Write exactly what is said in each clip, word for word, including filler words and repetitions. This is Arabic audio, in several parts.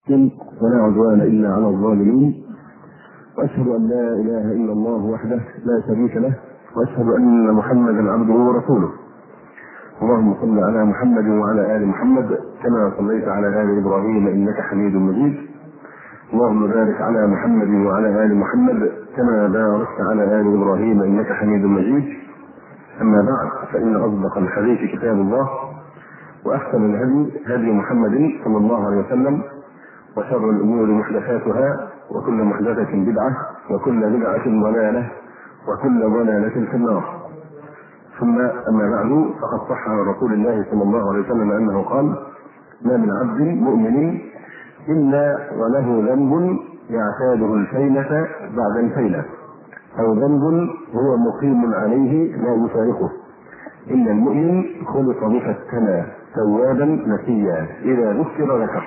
ولا عدوان إلا على الظالمين، وأشهد أن لا إله إلا الله وحده لا شريك له، وأشهد أن محمدا عبده ورسوله. اللهم صل على محمد وعلى آل محمد كما صليت على آل إبراهيم إنك حميد مجيد. اللهم بارك على محمد وعلى آل محمد كما باركت على آل إبراهيم إنك حميد مجيد. أما بعد، فإن أصدق الحديث كتاب الله، وأحسن الهدي هدي محمد صلى الله عليه وسلم، وشر الأمور محدثاتها، وكل محدثة بدعة، وكل بدعة ضلالة، وكل ضلالة في النار. ثم أما بعد، فقد صح عن رسول الله صلى الله عليه وسلم أنه قال: ما من عبد مؤمن إلا وله ذنب يعتاده الفينة بعد الفينة، أو ذنب هو مقيم عليه لا يفارقه. إن المؤمن خلق مفتنا توابا نسيا إذا ذكر ذكر.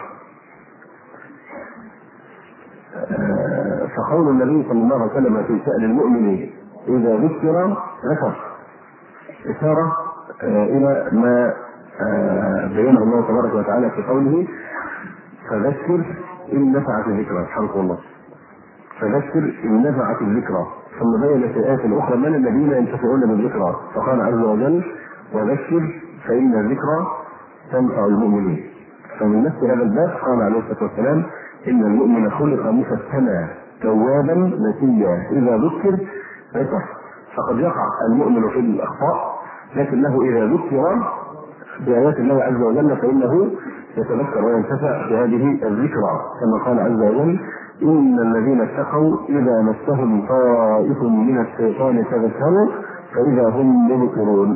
فقول النبي صلى الله عليه وسلم في شأن المؤمن إذا ذكر ذكر إشارة إلى ما بينه الله تبارك وتعالى في قوله: فذكر إن نفعت الذكرى. حرف الله، فذكر إن نفعت الذكرى. ثم بين في آيات أخرى: من الذين ينتفعون بالذكرى؟ فقال عز وجل: وذكر فإن الذكرى تنفع المؤمنين. فمن نفس هذا الباب قال عليه الصلاة والسلام: إن المؤمن خلق مفتنا توابا نسيا إذا ذكر ذكر. فقد يقع المؤمن في الأخطاء، لكنه إذا ذكر بآيات الله عز وجل فإنه يتذكر وينتفع بهذه الذكرى، كما قال عز وجل: إن الذين اتقوا إذا مسهم طائف من الشيطان تذكروا فإذا هم مبصرون.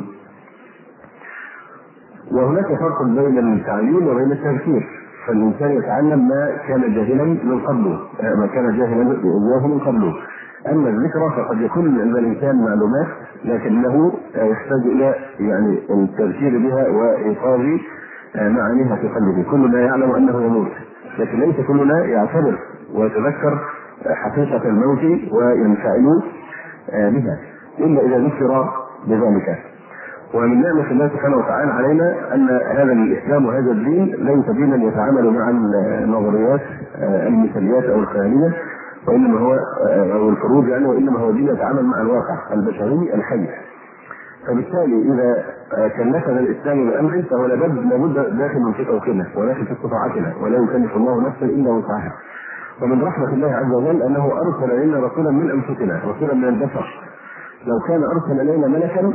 وهناك فرق بين التعليم وبين التذكير، فالإنسان يتعلم ما كان جاهلا من قبله، ما كان جاهلا إياه من قبله. أما الذكرى فقد يكون عند الإنسان معلومات لكنه يحتاج إلى يعني التذكير بها وإيقاظ معانيها في قلبه. كلنا يعلم أنه يموت، لكن ليس كلنا يعتبر ويتذكر حقيقة الموت وينفعل بها إلا إذا ذكر بذلك. ومن نعمة الله سبحانه وتعالى علينا أن هذا الإسلام وهذا الدين ليس دينا يتعامل مع النظريات المثاليات أو الخيالية، وإنما هو أو الفروض يعني، وإنما هو دين يتعامل مع الواقع البشري الحي. فبالتالي إذا كلفنا الإسلام بأمر فهو لابد لابد داخل في توقينا وداخل في استطاعتنا، ولا يكلف الله نفسا إلا وسعها. ومن رحمة الله عز وجل أنه أرسل إلينا رسولا من أنفسنا، رسولا من البشر. لو كان أرسل إلينا ملكا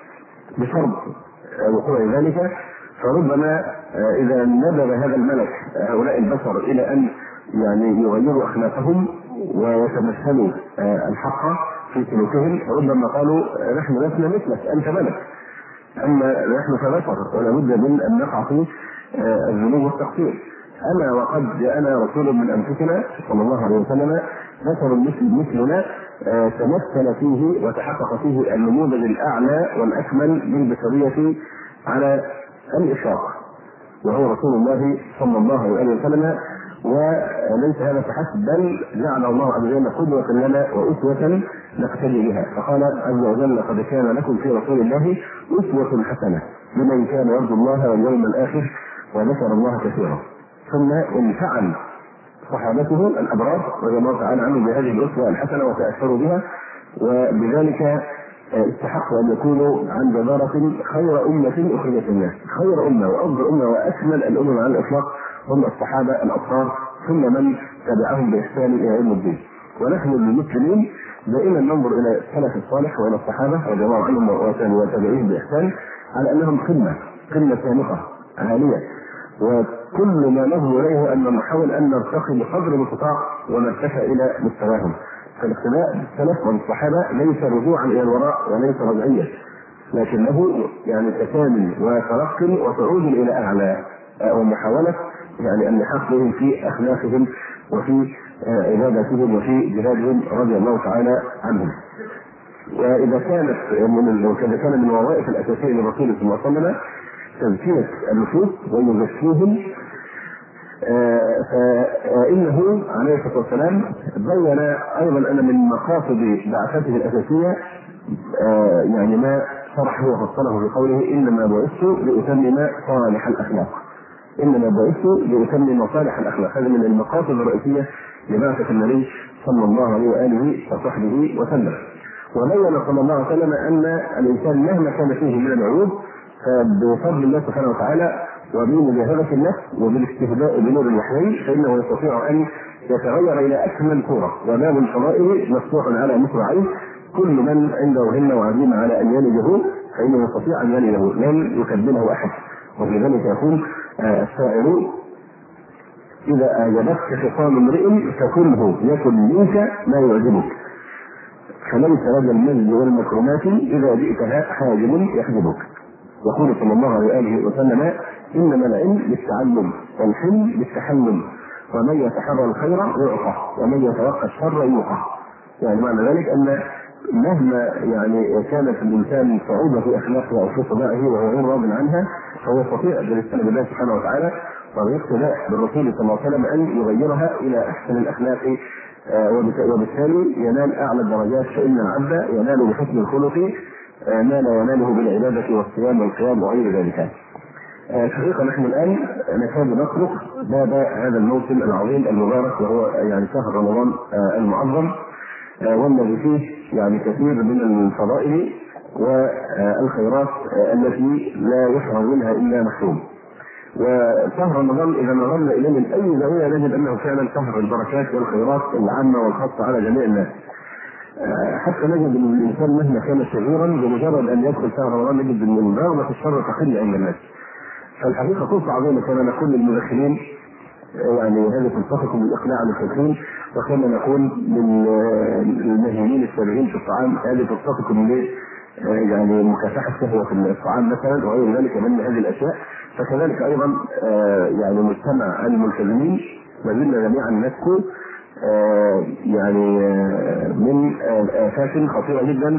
بشرط وقوع ذلك فربما إذا نبذ هذا الملك هؤلاء البشر إلى أن يعني يغيروا أخلاقهم ويتمثلوا الحق في سلوكهم، ربما قالوا: نحن لسنا مثلك، أنت ملك، أما نحن كبشر ولا بد من أن نقع في الذنوب والتقصير. أما وقد جاءنا رسول من أنفسنا صلى الله عليه وسلم بشر مثلنا تمثل فيه وتحقق فيه النموذج الأعلى والأكمل للبشرية على الإشراق، وهو رسول الله صلى الله عليه وسلم. وليس هذا فحسب، بل جعل الله عز وجل قدوة لنا وأسوة نقتدي بها. فقال عز وجل: لقد كان لكم في رسول الله أسوة حسنة لمن كان يرجو الله واليوم الآخر وذكر الله كثيرا. ثم انفعل صحابته الأبرار رضي الله تعالى عنهم بهذه الأسوة الحسنة وتأثروا بها، وبذلك استحقوا أن يكونوا عن جدارة خير أمة أخرجت الناس. خير أمة وأفضل أمة وأكمل الأمم على الإطلاق هم الصحابة الأطهار، ثم من تبعهم بإحسان إلى يوم الدين. ونحن المسلمين دائما ننظر إلى السلف الصالح وإلى الصحابة رضي الله عنهم وتابعيهم بإحسان على أنهم قمة قمة سامقة عالية، وكل ما نظر إليه أن نحاول أن نرتقي بقدر المستطاع ونرتفع إلى مستواهم. فالاقتداء بالسلف والصحابة ليس رجوعا إلى الوراء وليس رجعية، لكنه يعني تكامل وترق وصعود إلى أعلى، ومحاولة يعني أن يحققوا في أخلاقهم وفي عباداتهم وفي جهادهم رضي الله تعالى عنهم. وإذا كانت من وكذا كان من الوظائف الأساسية للرسول صلى الله عليه وسلم تزكية النفوس ويزكيهم، فإنه عليه الصلاة والسلام بين أيضا أن من مقاصد بعثته الأساسية يعني ما شرحه وفصله بقوله: إنما بعثت لأتمم صالح الأخلاق. انما بعثت لاتمم مصالح الاخلاق. هذا من المقاصد الرئيسيه لبعثه النبي صلى الله عليه واله وصحبه وسلم. وبين صلى الله عليه وسلم ان الانسان مهما كان فيه من العيوب فبفضل الله سبحانه وتعالى وبمجاهده النفس وبالاستهداء بنور الوحيين فانه يستطيع ان يتغير الى اكمل صوره، وباب الفضائل مفتوح على مصراعيه، كل من عنده همه وعزيمه على ان يلده فانه يستطيع ان يلده، لن يكذبه احد. وفي ذلك يقول الشاعر: اذا اعجبتك خصام امرئ فكله يكن منك ما يعجبك، فليس لدى المجد والمكرمات اذا جئتها حاجب يحجبك. يقول صلى الله عليه واله وسلم: انما العلم بالتعلم والحلم بالتحلم، ومن يتحرى الخير يعطى ومن يتوقى الشر يوقى. يعني معنى ذلك ان مهما يعني كانت الانسان صعوبه في اخلاقه او في طباعه وهو غير راض عنها، فهو يستطيع بالاستعانه بالله سبحانه وتعالى وبالاقتداء بالرسول صلى الله عليه وسلم ان يغيرها الى احسن الاخلاق، وبالتالي ينال اعلى الدرجات. فان العبد ينال بحسن الخلق ما لا يناله بالعباده والصيام والقيام وغير ذلك. الحقيقه نحن الان نكاد نطرق باب هذا الموسم العظيم المبارك، وهو يعني شهر رمضان المعظم، والذي فيه يعني كثير من الفضائل والخيرات التي لا يشعر منها الا محروم. وشهر رمضان اذا نظرنا اليه من اي زاويه نجد انه فعلا شهر البركات والخيرات العامه والخاصه على جميع الناس. حتى نجد ان الانسان مهما كان شريرا بمجرد ان يدخل شهر رمضان نجد ان رغبه الشر تقل عند الناس. فالحقيقه فرصه عظيمه كما نقول للمدخنين، يعني هذه فرصتكم بالاقلاع عن التدخين، وكما نقول للمهيمين السابقين في الطعام هذه فرصتكم ل يعني مكافحه شهوه في الطعام مثلا وغير ذلك من هذه الاشياء. فكذلك ايضا يعني مجتمع الملتزمين ما زلنا جميعا نذكر يعني من آفات خطيرة جدا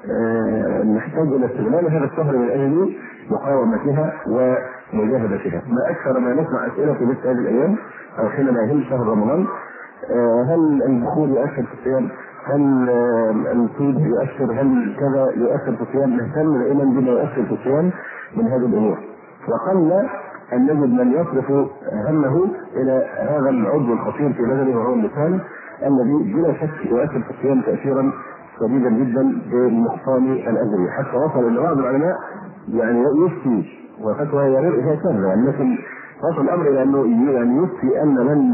نحتاج إلى استغلال هذا الشهر من أجل مقاومتها ومجاهدتها. ما أكثر ما نسمع أسئلة في مثل هذه الأيام أو حينما يهم شهر رمضان: هل البخور يؤثر في الصيام؟ هل الطيب يؤثر؟ هل كذا يؤثر في الصيام؟ نهتم دائما بما يؤثر في الصيام من هذه الأمور، وقل أن نجد من يصرف همه إلى هذا العضو الخطير في بدنه وهو اللسان، الذي بلا شك يؤثر في الصيام تأثيرا شديدا جدا بنقصان الأجر، حتى وصل إلى بعض العلماء يعني يفتي وفتوى هي سهلة يعني، لكن وصل الأمر إلى أنه يعني يفتي أن من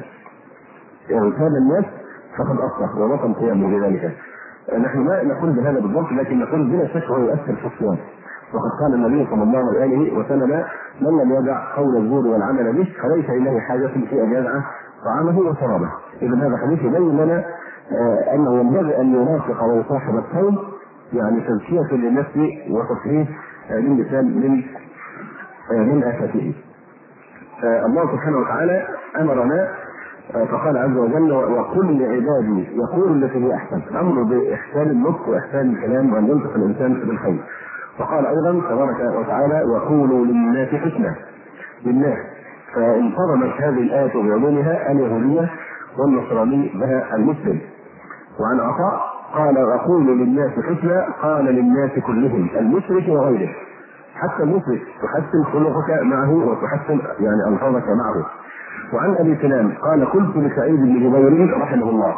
اغتاب الناس فقد أصبح وبطل قيامه بذلك. نحن ما نقول بهذا بالضبط، لكن نقول بلا شك هو يؤثر في الصيام. وقد قال النبي صلى الله عليه وسلم: من لم يدع قول الزور والعمل به فليس اليه حاجه في ان يدع طعامه وشرابه. اذا هذا حديث يبين لنا آه انه ينبغي ان ينافق ويصاحب الصوم، يعني تزكيه للنفس وتصحيح آه للسان من آه من افاته. آه الله سبحانه وتعالى امرنا آه فقال عز وجل: وقل لعبادي يقول التي هي احسن. امر باحسان النطق واحسان الكلام وان ينطق الانسان بالخير. وقال ايضا تبارك وتعالى: وقولوا للناس حسنا. للناس، فانتظمت هذه الايه بعلومها اليهوديه والنصراني بها المسلم. وعن عطاء قال: وقولوا للناس حسنا، قال للناس كلهم المشرك وغيره، حتى المشرك تحسن خلقك معه وتحسن يعني الفاظك معه. وعن ابي سلام قال: قلت لسعيد بن جبير رحمه الله: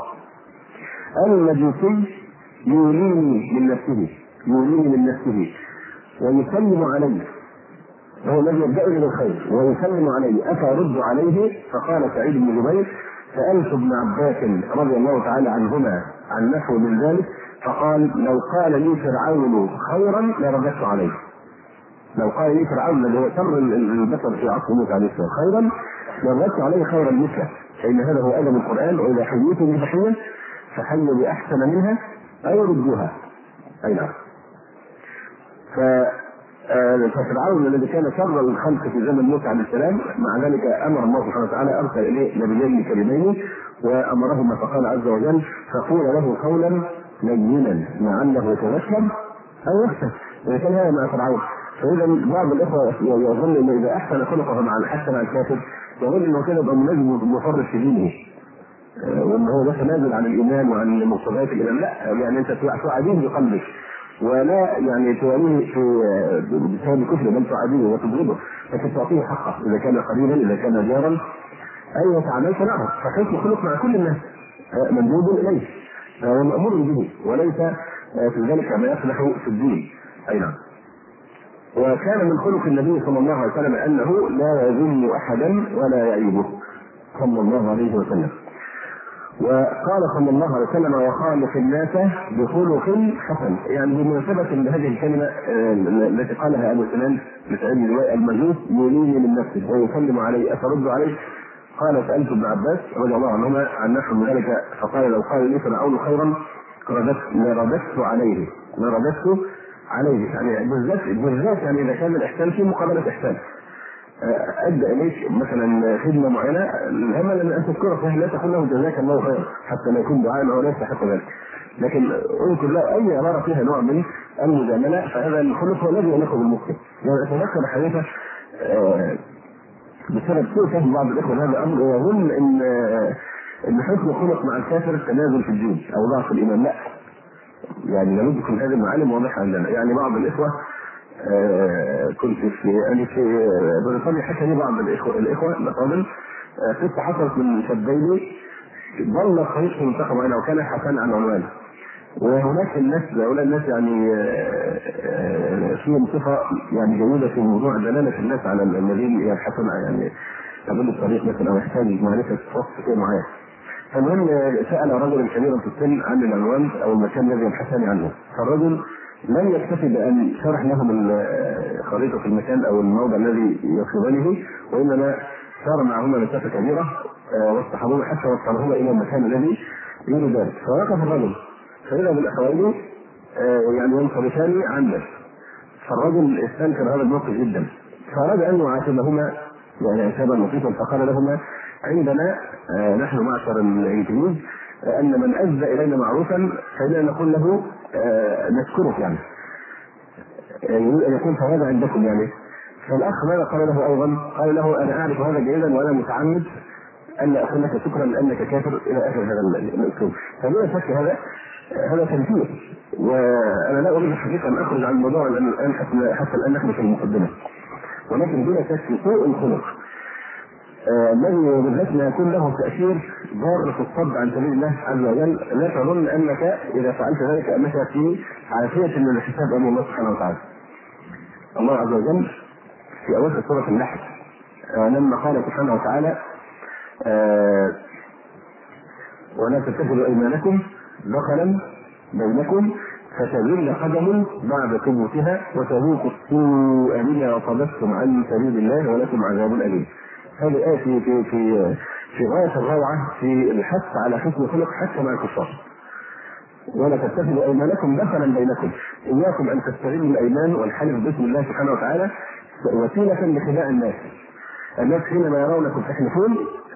المجوسي يوليني من نفسه يوليني من نفسه ويسلم عليه، وهو الذي يبدأني بالخير ويسلم عليه، أفرد عليه؟ فقال سعيد بن جبير: سألت ابن عباس رضي الله تعالى عنهما عن نحو من ذلك فقال: لو قال لي فرعون خيرا لرددت عليه. لو قال لي فرعون الذي هو شر البشر في عصر موسى عليه السلام خيرا لرددت عليه خيرا مثله، فإن هذا هو أدب القرآن: وإذا حييتم بتحية فحيوا بأحسن منها أو ردوها. أي نعم. ففرعون الذي كان شر الخلق في زمن موسى عليه السلام، مع ذلك امر الله سبحانه وتعالى ارسل اليه نبيين كريمين وامرهما فقال عز وجل: فقول له قولا لينا لعله يتذكر او يخشى. اذا كان هذا مع فرعون، فاذا بعض الاخوه يظن انه اذا احسن خلقه مع حتى مع الكافر يظن انه كده يبقى منجم مفرط في دينه، وان هو ده تنازل عن الايمان وعن مقتضيات الايمان. لا، يعني انت تعدين بقلبك ولا يعني تواليه في بسبب كفر، بل تعاديه وتبغضه، لكن تعطيه حقه اذا كان قريبا، اذا كان جارا، اي تعاملت معه. فحسن الخلق مع كل الناس مندوب اليه، فهو مامور به، وليس في ذلك ما يصلح في الدين. اي نعم. وكان من خلق النبي صلى الله عليه وسلم انه لا يذم احدا ولا يعيبه صلى الله عليه وسلم. وقال صلى الله عليه وسلم: وخالق الناس بخلق حسن. يعني بمناسبة هذه الكلمة التي قالها أبو سنان لسعيد بن المجوس: يوليني من نفسه ويسلم علي أفرد عليه. قال: سألت ابن عباس رضي الله عنهما عن نحو من ذلك، فقال: لو قال لي فرعون خيرا لرددت عليه لرددت عليه. يعني بالذات بالذات يعني إذا كان الإحسان في مقابلة إحسان، ادى اليك مثلا خدمه معينه، الامل ان تذكره فيها، لا تقول له جزاك الله خيرا حتى لا يكون دعاء ولا يستحق ذلك، لكن اذكر له اي عباره فيها نوع من المجامله، فهذا الخلق هو الذي يليق بالمسلم. يعني اتذكر حديثه بسبب سوء فهم بعض الاخوه هذا الامر، ويظن ان ان حسن الخلق مع الكافر تنازل في الدين او ضعف الايمان. لا، يعني لابد تكون هذه المعالم واضحه عندنا. يعني بعض الاخوه آه كنت في يعني في بريطانيا، حكى لي بعض الاخوه الاخوه الافاضل قصه آه حصلت من شابين ضل خريج في منطقه معينه وكان حكى عن عنوان، وهناك الناس هؤلاء الناس يعني آه آه فيهم صفه يعني جيده في موضوع دلاله الناس على الذين يبحثون يعني قبل الطريق مثلا او يحتاج معرفه وصف شيء معين. فالمهم سال رجل كبيرا في السن عن العنوان او المكان الذي يبحثان عنه، فالرجل لم يكتفي بان شرح لهم خريطه المكان او الموضع الذي يقصدانه، وانما سار معهما مسافه كبيره واصطحبوه حتى وصلهما الى المكان الذي يريدان. فوقف الرجل فاذا بالاخوين يعني ينصرفان عنه، فالرجل استنكر هذا الموقف جدا، فاراد ان يعاتبهما يعني عتابا لطيفا، فقال لهما: عندنا آه نحن معشر الانجليز آه ان من اسدى الينا معروفا فإننا نقول له آه نشكرك، يعني يكون فهذا عندكم. يعني فالاخ ماذا قال له ايضا؟ قال له: انا اعرف هذا جيدا وانا متعمد ان اقول لك شكرا لانك كافر، الى اخر هذا الاسلوب. فبلا شك هذا هذا تنفير، وانا لا اريد حقيقه ان اخرج عن الموضوع الان حتى الان نحن في المقدمه، ولكن بلا شك سوء الخلق الذي بالذات ما يكون له تأثير ضار في الصد عن سبيل الله عز وجل، لا تظن انك اذا فعلت ذلك انك في عافية من الحساب امام الله سبحانه وتعالى. الله عز وجل في اواخر سورة النحل لما قال سبحانه وتعالى: آه ولا تتخذوا ايمانكم دخلا بينكم فتزل قدم بعد ثبوتها وتذوقوا السوء بما صددتم عن سبيل الله ولكم عذاب اليم. هذه آية في في في في غاية الروعة في الحث على حسن الخلق حتى مع الكفار. ولا تتخذوا ايمانكم دخلا بينكم، اياكم ان تستغلوا الايمان والحلف باسم الله سبحانه وتعالى وسيلة لخداع الناس. الناس حينما يرونكم تحلفون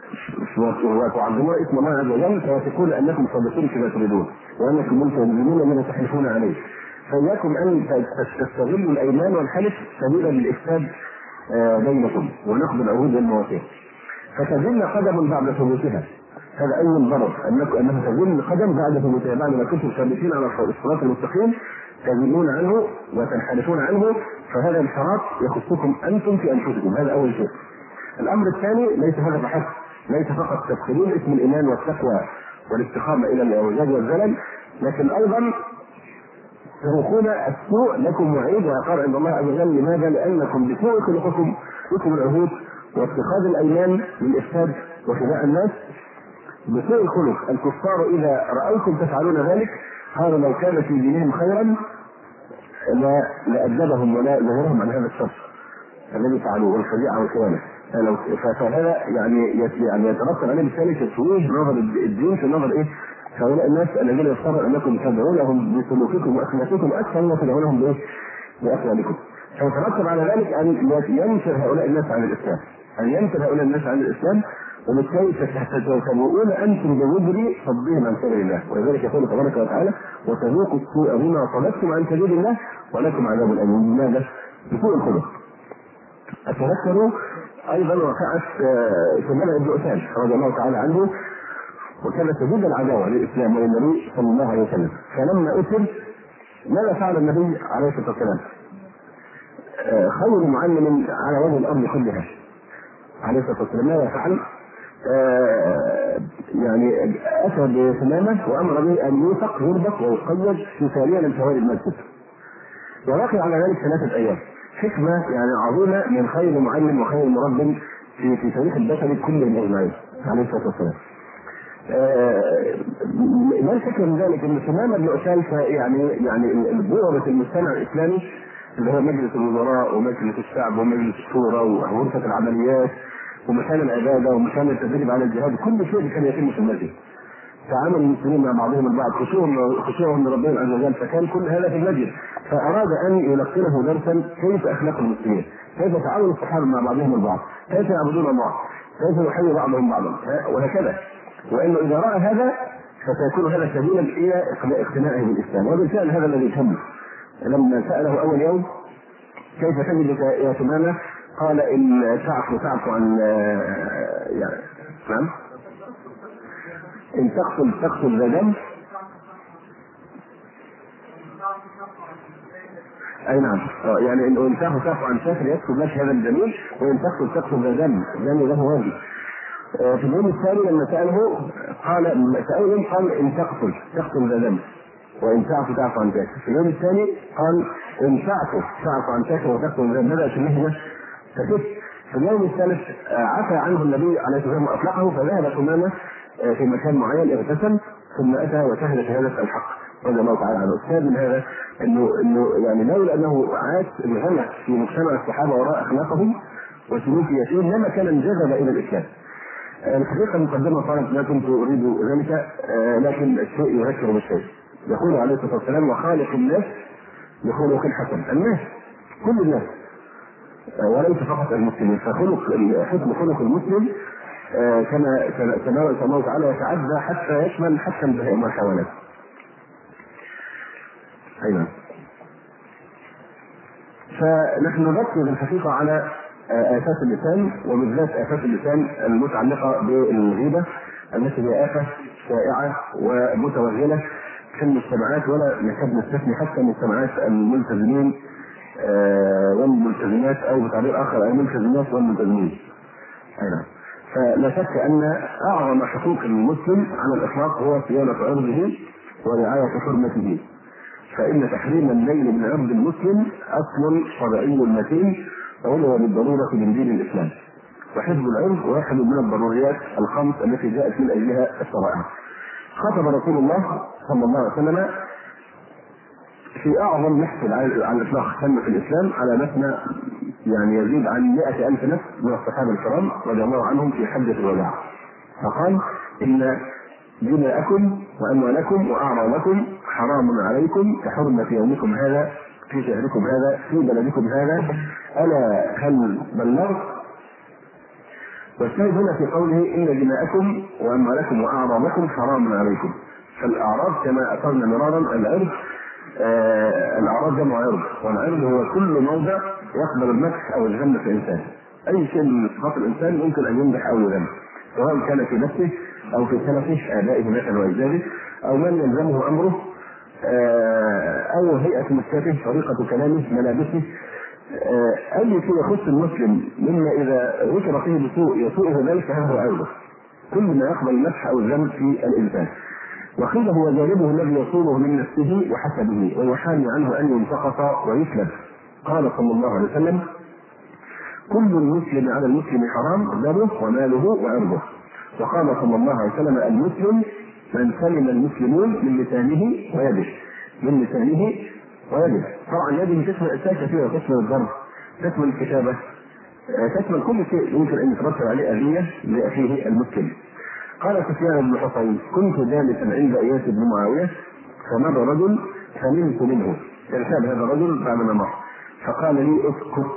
وتعظمون اسم الله عز وجل فيثقون انكم صادقون فيما تريدون وانكم ملتزمون بما تحلفون عليه، فاياكم ان تستغلوا الايمان والحلف سبيلا للافساد بينكم ونقض العهود والمواثيق. فتزل قدم بعد ثبوتها، هذا اول ضرر، انك انها تزل قدم بعد ثبوتها، بعد ما كنتم ثابتين على الصراط المستقيم تزلون عنه وتنحرفون عنه، فهذا الانحراف يخصكم انتم في انفسكم. هذا اول شيء. الامر الثاني ليس هذا فحسب، ليس فقط تدخلون اسم الايمان والتقوى والاستقامه الى الاعوجاج والزلل، لكن ايضا تروقون السوء لكم وعيد وعقاب عند الله عز وجل. لماذا؟ لانكم بسوء خلقكم لكم العهود واتخاذ الايمان للافساد وخداع الناس. بسوء الخلق الكفار اذا راوكم تفعلون ذلك قالوا لو كان في دينهم خيرا لا لادبهم ولا نهرهم عن هذا الشر الذي فعلوه والخديعه والخيانه. فهذا يعني يعني يترتب عليه بالتالي تشويه نظر الدين في نظر ايه؟ هؤلاء الناس الذين يفترض انكم تدعونهم بسلوككم واخلاقكم اكثر مما تدعونهم بايه؟ باقوالكم. فيترتب على ذلك ان ينشر هؤلاء الناس عن الاسلام، ان ينشر هؤلاء الناس عن الاسلام، وبالتالي تتبعون انتم بوزر صدهم عن سبيل الله. ولذلك يقول تبارك وتعالى: وتذوقوا السوء بما صددتم عن سبيل الله ولكم عذاب اليم. لماذا؟ بسوء الخلق. اتذكروا ايضا وقعت سلمان بن عثمان رضي الله تعالى عنه، وكان شديد العداوه للاسلام وللنبي صلى الله عليه وسلم، فلما اسر ماذا فعل النبي عليه الصلاه والسلام؟ خير معلم على وجه الارض كلها عليه الصلاه والسلام. ماذا فعل؟ آه يعني اتى بثمامه وامر به ان يوثق يربط ويقيد في ثانيه من ثواني المسجد، وبقي على ذلك ثلاثه ايام. حكمه يعني عظيمه من خير معلم وخير مربٍ في في تاريخ البشر كله اجمعين عليه الصلاه والسلام. آه ما الفكره من ذلك؟ ان ثمامه بن عسال يعني يعني بوابه المجتمع الاسلامي اللي هو مجلس الوزراء ومجلس الشعب ومجلس الشورى وغرفه العمليات ومكان العباده ومكان التدريب على الجهاد، كل شيء كان يتم في المسجد. تعامل المسلمين مع بعضهم البعض، خشوعهم خشوعهم لربنا عز وجل، فكان كل هذا في المسجد. فاراد ان يلقنه درسا كيف اخلاق المسلمين، كيف تعامل الصحابه مع بعضهم البعض، كيف يعبدون الله، كيف يحيي بعضهم بعضا وهكذا. وانه اذا راى هذا فسيكون هذا سبيلا الى اقتناعه بالاسلام. وبالفعل هذا الذي تم. لما ساله اول يوم كيف تجدك يا ثمامه؟ قال ان تعفو تعفو عن يعني نعم ان تقتل تقتل ذا دم. اي نعم يعني ان تعفو تعفو عن شاكر يكتب لك هذا الجميل، وان تقتل تقتل ذا دم يعني له واجب. في اليوم الثاني لما ساله قال سألهم قال ان تقتل تقتل ذا دم وان تعفو تعفو عن شاكر. في اليوم الثاني قال ان تعفو تعفو عن شاكر وتقتل ذا دم. بدأت المهنة فكيف. في اليوم الثالث عفى عنه النبي عليه الصلاه والسلام واطلقه، فذهب ثمامه في مكان معين اغتسل ثم اتى وشهد شهاده الحق رضي الله تعالى عنه. الشاهد من هذا انه انه يعني لولا انه عاش انغمس في مجتمع الصحابه وراء اخلاقهم وسلوكياتهم لما كان انجذب الى الاسلام. الحقيقه المقدمه قالت لا كنت اريد ذلك، لكن الشيء يذكر بالشيء. يقول عليه الصلاه والسلام وخالق الناس بخلق حسن. الناس كل الناس وليس فقط المسلمين، فخلق حسن خلق المسلم كما كما الله تعالى يتعدى حتى يشمل حتى البهائم والحيوانات. ايضا فنحن نركز الحقيقه على آفات اللسان، وبالذات آفات اللسان المتعلقه بالغيبه التي هي آفة شائعه ومتوغله في المجتمعات، ولا نكاد نستثني حتى مجتمعات الملتزمين والملتزمات، او بتعبير اخر الملتزمات والملتزمين. ايضا فلا شك ان اعظم حقوق المسلم على الاطلاق هو صيانه عرضه ورعايه حرمته، فان تحريم الليل من عرض المسلم اصل شرعي متين وهو بالضروره من دين الاسلام، وحفظ العرض واحد من الضروريات الخمس التي جاءت من اجلها الشرائع. خاطب رسول الله صلى الله عليه وسلم في اعظم محفل على الاطلاق تم في الاسلام على مبنى يعني يزيد عن مئة ألف نفس من الصحابه الكرام رضي الله عنهم في حجه الوداع، فقال ان دماءكم واموالكم واعراضكم حرام عليكم كحرمه يومكم هذا في شهركم هذا في بلدكم هذا، الا هل بلغت؟ والشاهد هنا في قوله ان دماءكم واموالكم واعراضكم حرام عليكم. فالاعراض كما اثرنا مرارا العرض آه الاعراض جمع عرض، والعرض هو كل موضع يقبل المدح او الذم في الانسان. اي شيء من صفات الانسان يمكن ان يمدح او يذم، سواء كان في نفسه او في سلفه ابائه مثلا واجداده، او من يلزمه امره آه او هيئه مسكته طريقه كلامه ملابسه، آه اي شيء يخص المسلم مما اذا ذكر فيه بسوء يسوءه ذلك فهذا عرضه، كل ما يقبل المدح او الذم في الانسان. وقيل هو جانبه الذي يصوله من نفسه وحسبه ويحامي عنه ان ينتقص ويسلب. قال صلى الله عليه وسلم كل المسلم على المسلم حرام دمه وماله وعرضه. وقال صلى الله عليه وسلم المسلم من سلم المسلمون من لسانه ويده، من لسانه ويده. طبعا يده تشمل اشياء كثيره، تشمل الضرب، تشمل الكتابه، تشمل كل شيء يمكن ان يترتب عليه اذيه لاخيه المسلم. قال سفيان بن حصين كنت جالسا عند اياس بن معاويه فمر رجل فنمت منه، ارتاب هذا الرجل بعد ما مر فقال لي اسكت،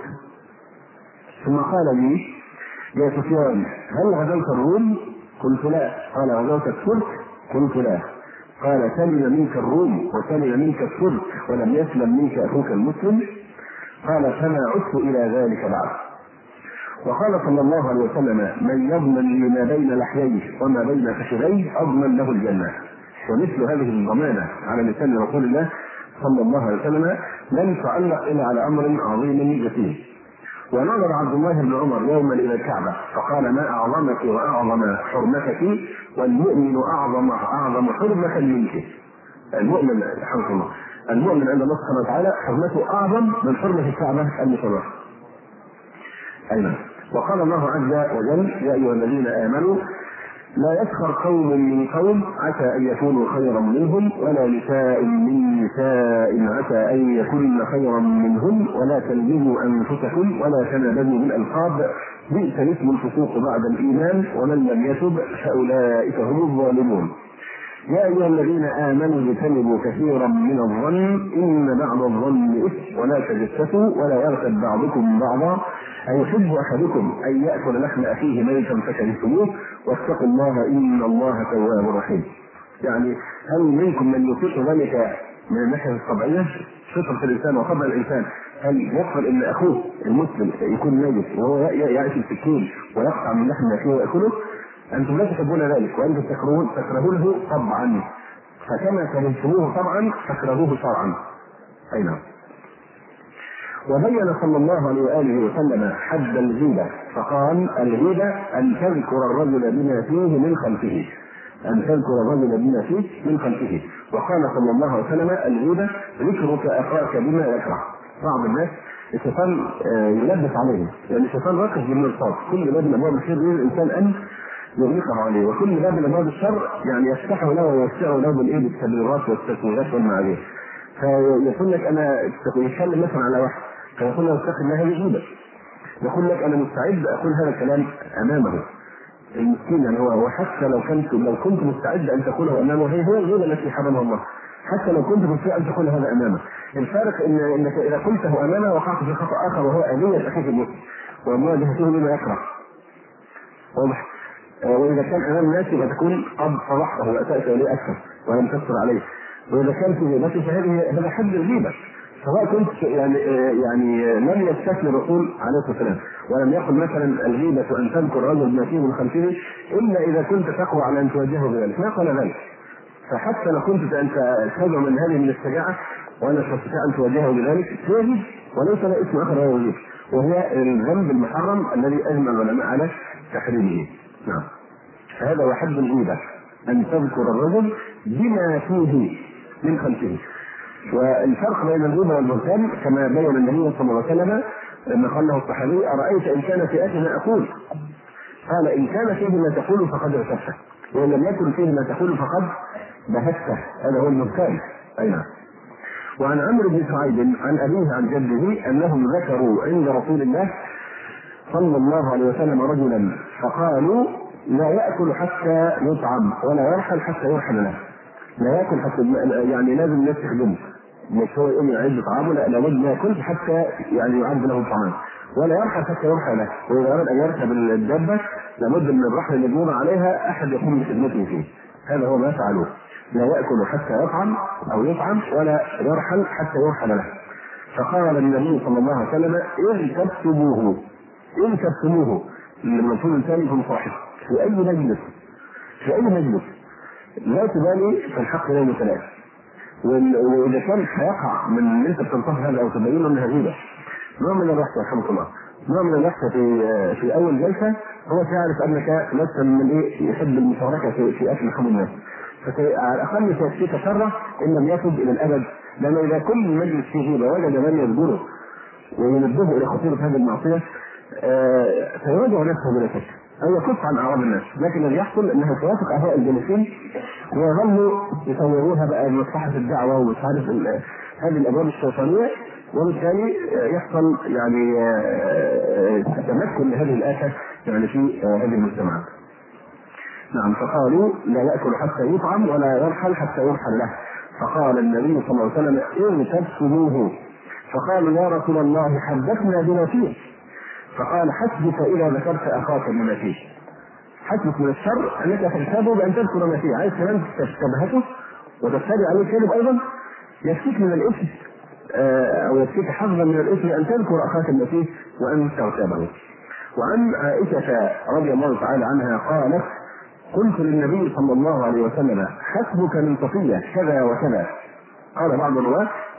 ثم قال لي يا سفيان هل غزوت الروم؟ قلت لا. قال غزوت الترك؟ قلت لا. قال سلم منك الروم وسلم منك الترك ولم يسلم منك اخوك المسلم؟ قال فما عدت الى ذلك بعد. وقال صلى الله عليه وسلم من يضمن لي ما بين لحييه وما بين فخذيه اضمن له الجنه. ومثل هذه الضمانه على لسان رسول الله صلى الله عليه وسلم لم تعلق الا على امر عظيم جسيم. ونظر عبد الله بن عمر يوما الى الكعبه فقال: ما اعظمك واعظم حرمتك، والمؤمن اعظم اعظم حرمه منك. المؤمن الحمد لله المؤمن عند الله سبحانه وتعالى حرمته اعظم من حرمه الكعبه المشرفه. ايضا وقال الله عز وجل: يا ايها الذين امنوا لا يسخر قوم من قوم عسى ان يكونوا خيرا منهم، ولا نساء من نساء عسى ان يكن خيرا منهم، ولا تلمزوا انفسكم ولا تنابزوا بالالقاب، بئس الاسم الفسوق بعد الايمان، ومن لم يتب فاولئك هم الظالمون. يا ايها الذين امنوا اجتنبوا كثيرا من الظن ان بعض الظن اثم، ولا تجسسوا ولا يغتب بعضكم بعضا أيحب أحدكم أن يأكل لحم أخيه ميتا فكرهتموه، واتقوا الله إن الله تواب رحيم. يعني هل منكم من يطيق ذلك من الناحية الطبيعية؟ فطرة الإنسان وطبع الإنسان، هل يقبل أن أخوه المسلم يكون ميت وهو يأتي السكين ويقطع من لحم أخيه ويأكله؟ أنتم لا تحبون ذلك، وأنتم تكرهون تكرهونه طبعا، فكما كرهتموه طبعا تكرهوه شرعا. أي نعم. وبين صلى الله عليه وآله وسلم حد الغيبة فقال: الغيبة أن تذكر الرجل بما فيه من خلفه، أن تذكر الرجل بما فيه من خلفه. وقال صلى الله عليه وسلم: الغيبة ذكرك أخاك بما يكره. بعض الناس الشيطان يلبس عليه، يعني الشيطان ركز بالمرصاد، كل باب من أبواب الخير يريد الإنسان أن يغلقه عليه، وكل باب من أبواب الشر يعني يفتحه له ويوسعه له بالإيد التبريرات والتسويات والمعاذير. فيقول لك انا يتكلم مثلا على واحد فيقول له اتق الله يجيبك، يقول لك انا مستعد اقول هذا الكلام امامه. المسكين يعني هو وحتى لو كنت لو كنت مستعد ان تقوله امامه، هي هي الغيبه التي حرمها الله، حتى لو كنت مستعد ان تقول هذا امامه. الفارق ان انك اذا قلته امامه وقعت في خطا اخر وهو اذيه اخيك المسلم ومواجهته بما يكره. واضح؟ واذا كان امام الناس يبقى تكون قد فضحته واسات اليه اكثر ولم تستر عليه. واذا كان في غيبته فهذه هذا حد الغيبه، سواء كنت يعني يعني لم يستثني الرسول عليه الصلاه والسلام ولم يقل مثلا الغيبه ان تذكر رجل ما فيه من خلفه الا اذا كنت تقوى على ان تواجهه بذلك، ما قال ذلك. فحتى لو كنت انت تدعو من هذه من الشجاعه ولا تستطيع ان تواجهه بذلك تجد وليس له اسم اخر غير الغيبه، وهي الذنب المحرم الذي اجمع العلماء على تحريمه. نعم. فهذا هو حد الغيبه، ان تذكر الرجل بما فيه من خلفه. والفرق بين الغيبه والبهتان كما بين النبي صلى الله عليه وسلم لما قال له الصحابي: ارايت ان كان في اخي ما اقول؟ قال: ان كان فيه ما تقول فقد ارتفته، وان لم يكن فيه ما تقول فقد بهته. هذا هو البهتان. اي نعم. وعن عمرو بن سعيد عن ابيه عن جده انهم ذكروا عند رسول الله صلى الله عليه وسلم رجلا فقالوا: لا ياكل حتى يطعم ولا يرحل حتى يرحل له. لا ياكل حتى يعني لازم الناس تخدمه، مش هو يقوم يعد طعامه، لا لابد ما ياكل حتى يعني يعد له طعام، ولا يرحل حتى يرحل له. واذا اراد ان يركب الدابه لابد من الرحل اللي يجور عليها احد يقوم بخدمته فيه. هذا هو ما فعلوه. لا ياكل حتى يطعم او يطعم ولا يرحل حتى يرحل له. فقال النبي صلى الله عليه وسلم: ان تكتبوه ان تكتبوه المفروض الانسان يكون صاحب في اي مجلس في اي مجلس لا تبالي في الحق يوم ثلاث، واذا كان هيقع من ان انت بتنصح هذا او تبين له انها غيبه نوع من الوحشه رحمه الله، نوع من الوحشه في في اول جلسه هو تعرف انك لست من ايه يحب المشاركه في, في اكل لحوم الناس، فعلى الاقل سيكفيك شره ان لم يتب الى الابد. لانه اذا كل مجلس فيه غيبه وجد من يذكره وينبهه الى خطيره هذه المعصيه آه فيراجع نفسه بلا شك أو يكف عن أعراض الناس. لكن اللي يحصل أنها توافق أهواء الجالسين ويظلوا يصوروها بقى مصلحة الدعوة ومش عارف هذه الأبواب الشيطانية، وبالتالي يحصل يعني تمكن لهذه الآفة يعني في هذه المجتمعات. نعم. فقالوا: لا يأكل حتى يطعم ولا يرحل حتى يرحل له. فقال النبي صلى الله عليه وسلم: إن تبسموه. فقالوا: يا رسول الله حدثنا بما فيه. فقال: حسبك إذا ذكرت أخاك بما فيه. حسبك من الشر أنك ترتبه بأن تذكر ما فيه، عايز كمان تشتبهته وتفتري عليه كذب أيضا. يكفيك من الإثم أو يكفيك حظا من الإثم أن تذكر أخاك بما فيه وأن تغتابه. وعن عائشة رضي الله تعالى عنها قالت: قلت للنبي صلى الله عليه وسلم: حسبك من صفية كذا وكذا. قال بعض الرواة: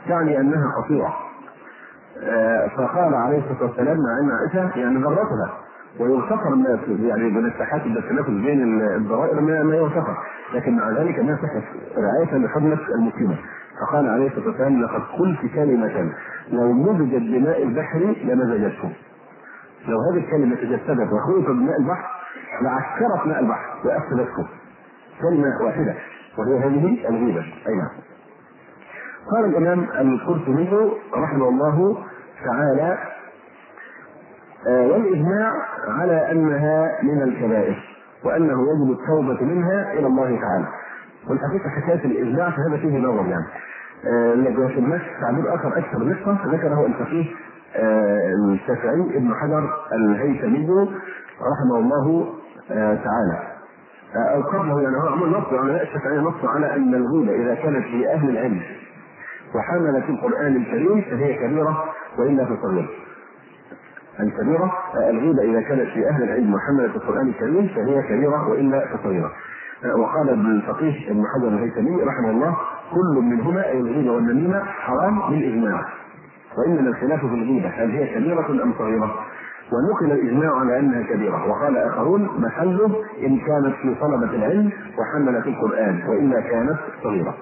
تعني انها خطيره. آه فقال عليه الصلاه والسلام مع ان عائشه يعني ذرتها، ويغتفر الناس يعني من التحاسب والتنافس بين الضرائر ما, ما يغتفر، لكن مع ذلك ما تحدث رعايه لحرمه المسلمه. فقال عليه الصلاه والسلام لقد قلت كلمه لو مزجت بماء البحر لمزجته. لو هذه الكلمه تجسدت وخلطت بماء البحر لعكرت ماء البحر وافسدته. كلمه واحده وهي هذه الغيبه. اي نعم. قال الامام القرطبي رحمه الله تعالى آه والاجماع على انها من الكبائر وانه يجب التوبه منها الى الله تعالى. والحقيقه حكايه الاجماع فهذا فيه نظر يعني. آه في الناس تعبير اخر اكثر دقه ذكره الفقيه آه الشافعي ابن حجر الهيثمي رحمه الله آه تعالى. آه او قبله يعني هو عمل نص علماء الشافعيه نص على ان الغيبه اذا كانت في اهل العلم وحملت القران الكريم فهي كبيره والا فصغيره. الكبيره الغيبه اذا كانت في اهل العلم وحملت القران الكريم فهي كبيره والا فصغيره. وقال ابن الفقيه ابن حجر الهيثمي رحمه الله كل منهما اي الغيبه والنميمه حرام بالاجماع، وانما الخلاف في الغيبه هل هي كبيره ام صغيره؟ ونقل الاجماع على انها كبيره، وقال اخرون محله ان كانت في طلبه العلم وحملت القران والا كانت صغيره.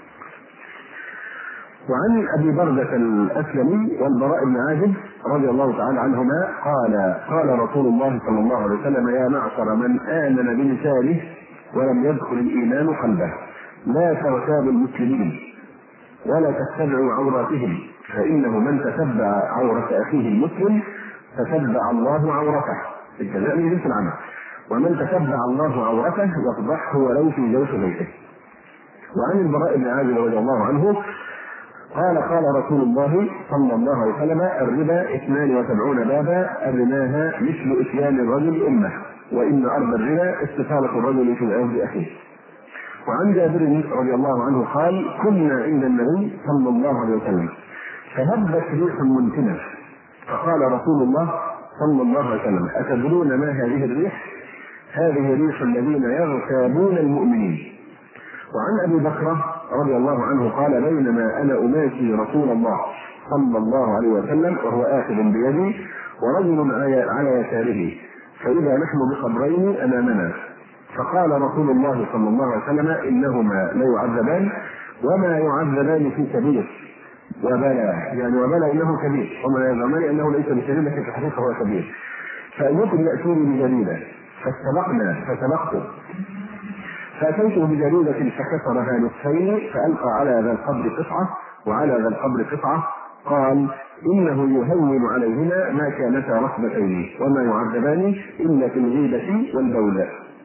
وعن ابي برده الاسلمي والبراء بن عازب رضي الله تعالى عنهما قال قال رسول الله صلى الله عليه وسلم يا معشر من امن بلسانه ولم يدخل الايمان قلبه لا تغتابوا المسلمين ولا تتبعوا عوراتهم فانه من تتبع عوره اخيه المسلم تتبع الله عورته الجزاء من جنس العمل، ومن تتبع الله عورته يفضحه ولو في جوف بيته. وعن البراء بن عازب رضي الله عنه قال قال رسول الله صلى الله عليه وسلم الربا اثنان وسبعون بابا ارناها مثل اتيان الرجل امه وان ارض الربا استفاضه الرجل في عرض اخيه. وعن جابر رضي الله عنه قال كنا عند النبي صلى الله عليه وسلم فهبت ريح منتنه فقال رسول الله صلى الله عليه وسلم اتدرون ما هذه الريح؟ هذه ريح الذين يغتابون المؤمنين. وعن ابي بكر رضي الله عنه قال بينما انا اماشي رسول الله صلى الله عليه وسلم وهو اخذ بيدي ورجل على يساره فاذا نحن بقبرين امامنا فقال رسول الله صلى الله عليه وسلم انهما لا يعذبان وما يعذبان في كبير وبلى يعني وبلى انه كبير وما يزعمان انه ليس بكبير لكن في الحقيقه هو كبير فايكم ياتوني بجريده فاستبقنا فسبقته فأتيته بجريدة فكسرها نصفين فألقى على ذا القبر قطعة وعلى ذا القبر قطعة قال إنه يهون عليهما ما كانتا ركبتين وما يعذبان إلا في الغيبة والبول.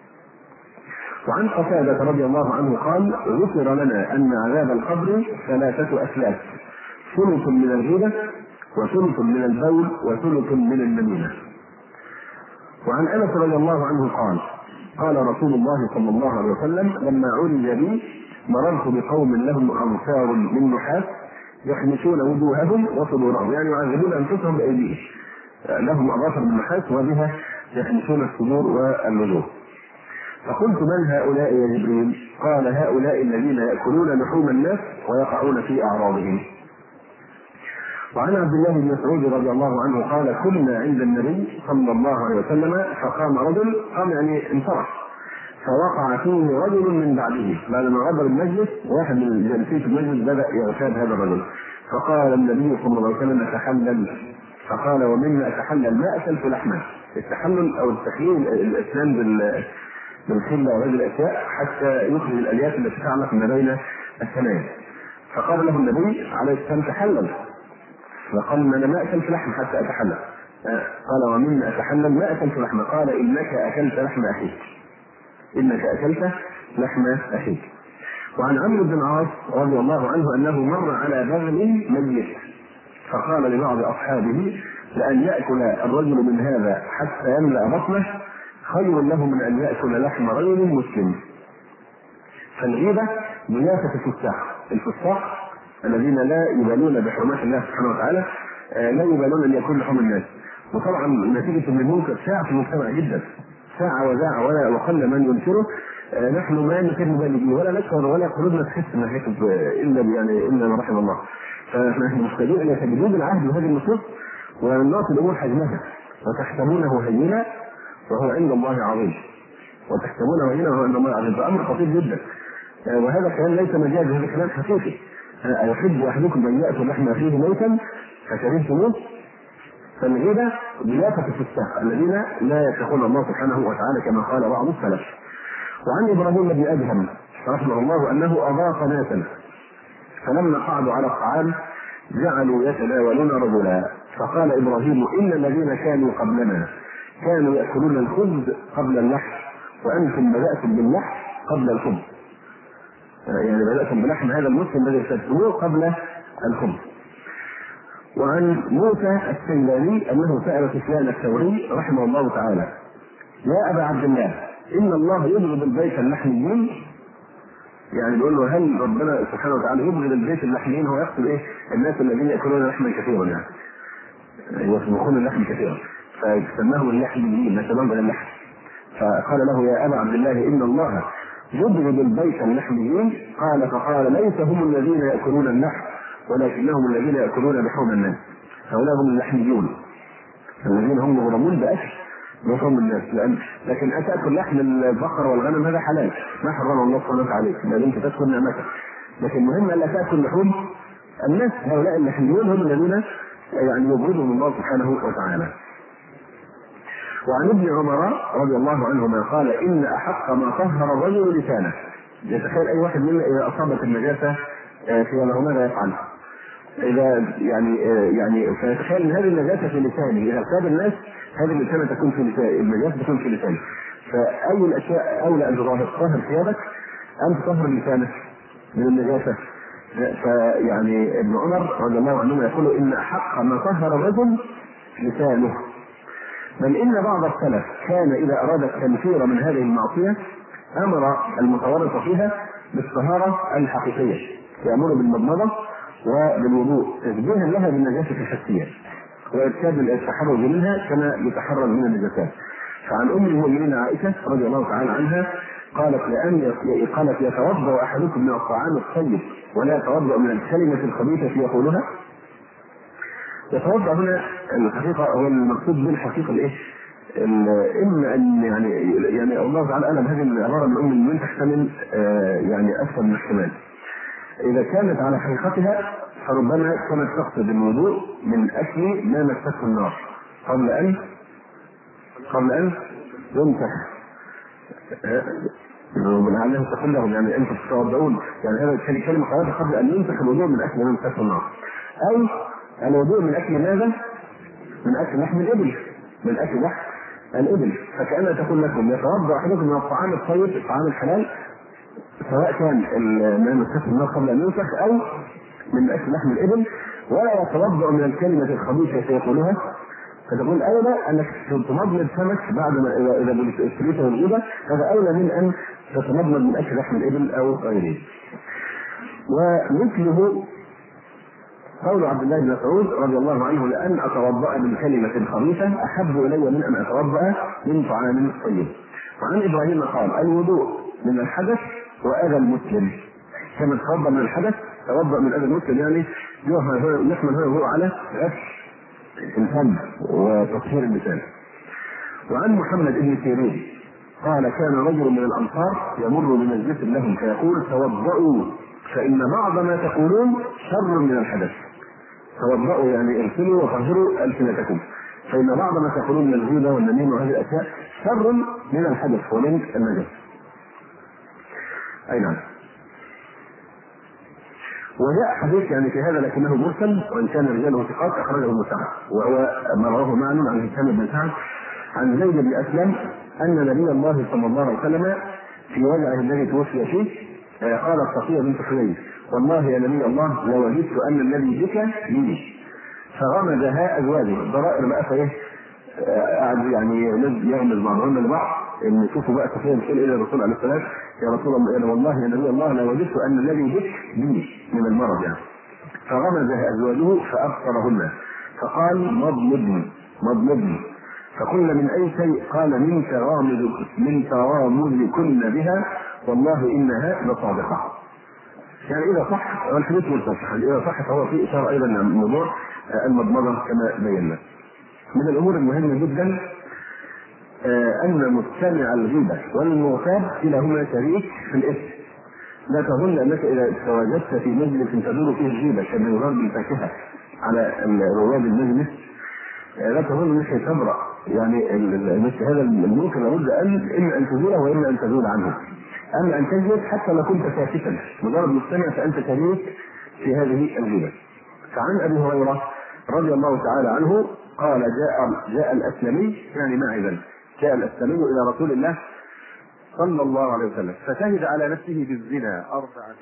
وعن قتادة رضي الله عنه قال ذكر لنا أن عذاب القبر ثلاثة أثلاث ثلث من الغيبة وثلث من البول وثلث من النميمة. وعن أنس رضي الله عنه قال قال رسول الله صلى الله عليه وسلم لما عرج بي مررت بقوم لهم أغفار من نحاس يخمسون وجوههم وصدورهم يعني يعذبون أنفسهم بأيديهم لهم أغفار من نحاس وبها يخمسون الصدور والوجوه. فقلت من هؤلاء يا جبريل؟ قال هؤلاء الذين يأكلون لحوم الناس ويقعون في أعراضهم. وعن عبد الله بن مسعود رضي الله عنه قال كنا عند النبي صلى الله عليه وسلم فقام رجل قام يعني انصرف فوقع فيه رجل من بعده بعد ما غادر المجلس واحد من الجالسين في المجلس بدأ يغتاب هذا الرجل فقال النبي صلى الله عليه وسلم تحلل فقال ومما أتحلل ما أكلت لحمه. التحلل أو التخييل الإسلام بالخلة وهذه الأشياء حتى يخرج الأليات التي تعلق ما بين الثنايا. فقال له النبي عليه السلام تحلل فقال انا ما اكلت لحم حتى اتحلل. قال ومما اتحلل ما اكلت لحم قال انك اكلت لحم اخيك انك اكلت لحم اخيك. وعن عمرو بن العاص رضي الله عنه انه مر على بغل ميت فقال لبعض اصحابه لان ياكل الرجل من هذا حتى يملا بطنه خير له من ان ياكل لحم رجل مسلم. فالغيبه ضيافه الفساق الفساق الذين لا يبالون بحرمات الله سبحانه وتعالى لا يبالون ان يكون لحوم الناس. وطبعا نتيجه ان المنكر شاع في المجتمع جدا ساعة وزاع ولا وقل من ينكره نحن ما نكاد نبالي به ولا نشعر ولا قلوبنا تحس من حيث الا يعني الا ما رحم الله. فنحن محتاجين الى تجديد العهد بهذه النصوص ونعطي الامور حجمها. وتحسبونه هينا وهو عند الله عظيم، وتحسبونه هينا وهو عند الله عظيم، فامر خطير جدا. وهذا كلام ليس مجاز، هذا كلام حقيقي. أيحب أحدكم أن يأكل لحم أخيه ميتا فكرهتموه؟ فالغيبة ضيافة الفساق الذين لا يتقون الله سبحانه وتعالى كما قال بعض السلف. وعن إبراهيم بن أدهم رحمه الله أنه أضاف ناسا فلما قعدوا على الطعام جعلوا يتناولون رجلا، فقال إبراهيم: إن الذين كانوا قبلنا كانوا يأكلون الخبز قبل اللحم، وأنتم بدأتم باللحم قبل الخبز. يعني بدأتم بلحم هذا المسلم الذي تأكلوه قبل الخبز. وعن موسى السيلاني أنه سأل سفيان الثوري رحمه الله تعالى: يا أبا عبد الله، إن الله يبغض البيت اللحميين؟ يعني بيقول له هل ربنا سبحانه وتعالى يبغض البيت اللحميين؟ هو يقصد إيه؟ الناس الذين يأكلون لحما كثيرا، يعني يطبخون اللحم كثيرا فيسماهم اللحميين، نسبهم إلى اللحم. فقال له: يا أبا عبد الله، إن الله يبغض البيت اللحميين. قال: فقال: ليس هم الذين يأكلون اللحم ولكنهم الذين يأكلون لحوم الناس، هؤلاء هم اللحميون الذين هم مغرمون بأكل لحوم الناس. لأن لكن أتأكل لحم البقر والغنم هذا حلال، ما حرم الله سبحانه وتعالى عليك ما دمت تأكل نعمته، لكن المهم ألا تأكل لحوم الناس. هؤلاء اللحميون هم الذين يعني يبغضهم الله سبحانه وتعالى. وعن ابن عمر رضي الله عنهما قال: إن أحق ما طهر الرجل لسانه. يتخيل أي واحد منا إذا أصابت النجاسة في يده ماذا يفعل؟ إذا يعني يعني فيتخيل أن هذه النجاسة في لسانه، إذا اغتاب الناس هذه النجاسة تكون في لسانه، النجاسة تكون في لسانه. فأي الأشياء أولى أن تطهر ثيابك أن تطهر لسانك من النجاسة. فيعني ابن عمر رضي الله عنه يقول: إن أحق ما طهر الرجل لسانه. بل إن بعض السلف كان إذا أراد التنفير من هذه المعصية أمر المتورط فيها بالطهارة الحقيقية، يأمر بالمضمضة وبالوضوء تشبيها لها بالنجاسة الحسية، ويرتاد التحرز منها كما يتحرز من النجاسات. فعن أم المؤمنين عائشة رضي الله تعالى عنها قالت: لأن قالت: يتوضأ أحدكم من الطعام الطيب ولا يتوضأ من الكلمة الخبيثة يقولها. يتوضأ هنا الحقيقة هو المقصود بالحقيقة الإيه؟ إما أن يعني يعني الله تعالى أعلم هذه العبارة من أم المؤمنين تحتمل آه يعني أكثر من احتمال. إذا كانت على حقيقتها فربما كانت تقصد الوضوء من أكل ما مسته النار قبل أن قبل أن يمسح. ولعلهم تقول لهم يعني أنتم تتوضؤون، يعني هذا الكلمة قالتها قبل أن يمسح الوضوء من أكل ما مسته النار، أي الوضوء من أكل ماذا؟ من أكل لحم الإبل، من أكل لحم الإبل. فكأنها تقول لكم: يتوضأ أحدكم من الطعام الطيب، الطعام الحلال، سواء كان ما مسته النار قبل أن يمسح أو من أكل لحم الإبل، ولا يتوضأ من الكلمة الخبيثة يقولها. فتقول أولى أنك تمضمض فمك بعد ما إذا إذا اشتريته الغيبة، هذا أولى من أن تتمضمض من أكل لحم الإبل أو غيره. ومثله قول عبد الله بن مسعود رضي الله عنه: لأن أتوضأ من كلمة خبيثة أحب إلي من أن أتوضأ من طعام طيب. وعن إبراهيم قال: الوضوء من الحدث وأذى المسلم. كما تتوضأ من الحدث توضأ من أذى المسلم، يعني يحمل هو على غسل الفم وتطهير اللسان. وعن محمد بن سيرين قال: كان رجل من الأنصار يمر بمجلس لهم فيقول: توضؤوا فإن بعض ما تقولون شر من الحدث. توضؤوا يعني اغسلوا وطهروا ألسنتكم، فإن بعض ما تقولون من الغيبة والنميمة وهذه الأشياء شر من الحدث ومن النجس. أي نعم. وجاء حديث يعني في هذا لكنه مرسل، وإن كان رجاله ثقات أخرجه ابن سعد، وهو ما رواه معلوم عن هشام بن سعد عن زيد بن أسلم أن نبي الله صلى الله عليه وسلم في وجعه الذي توفي فيه قال صفية بنت حيي: والله يا نبي الله لوجدت أن الذي بك لي. فغمزها أزواجه، الضرائر بقى فإيه قعد يعني يغمز بعضهم البعض ان يشوفوا بقى صفية بتقول إلى الرسول عليه السلام: يا رسول الله والله يا نبي الله لوجدت أن الذي بك لي من المرض يعني. فغمزها أزواجه فأبصرهن فقال: مضمضن مضمضن. فقلنا: من أي شيء؟ قال: من تغامز من تغامزكن بها والله إنها لصادقة. يعني اذا صح والحديث مرتفع، اذا صح فهو في اشاره ايضا عن موضوع المضمضه كما بينا. من الامور المهمه جدا ان مستمع الغيبه والمغتاب كلاهما شريك في الاثم. لا تظن انك اذا تواجدت في مجلس تدور فيه الغيبه كما يراد بالفاكهه على رواد المجلس، لا تظن انك تبرأ، يعني مثل هذا المنكر لابد ان اما ان تزوله واما ان تزول عنه. اما ان تجلس حتى لو كنت ساكتا مجرد مستمع فانت شريك في هذه الغيبه. فعن ابي هريره رضي الله تعالى عنه قال جاء جاء الاسلمي يعني معذا جاء الاسلمي الى رسول الله صلى الله عليه وسلم فشهد على نفسه بالزنا اربعه.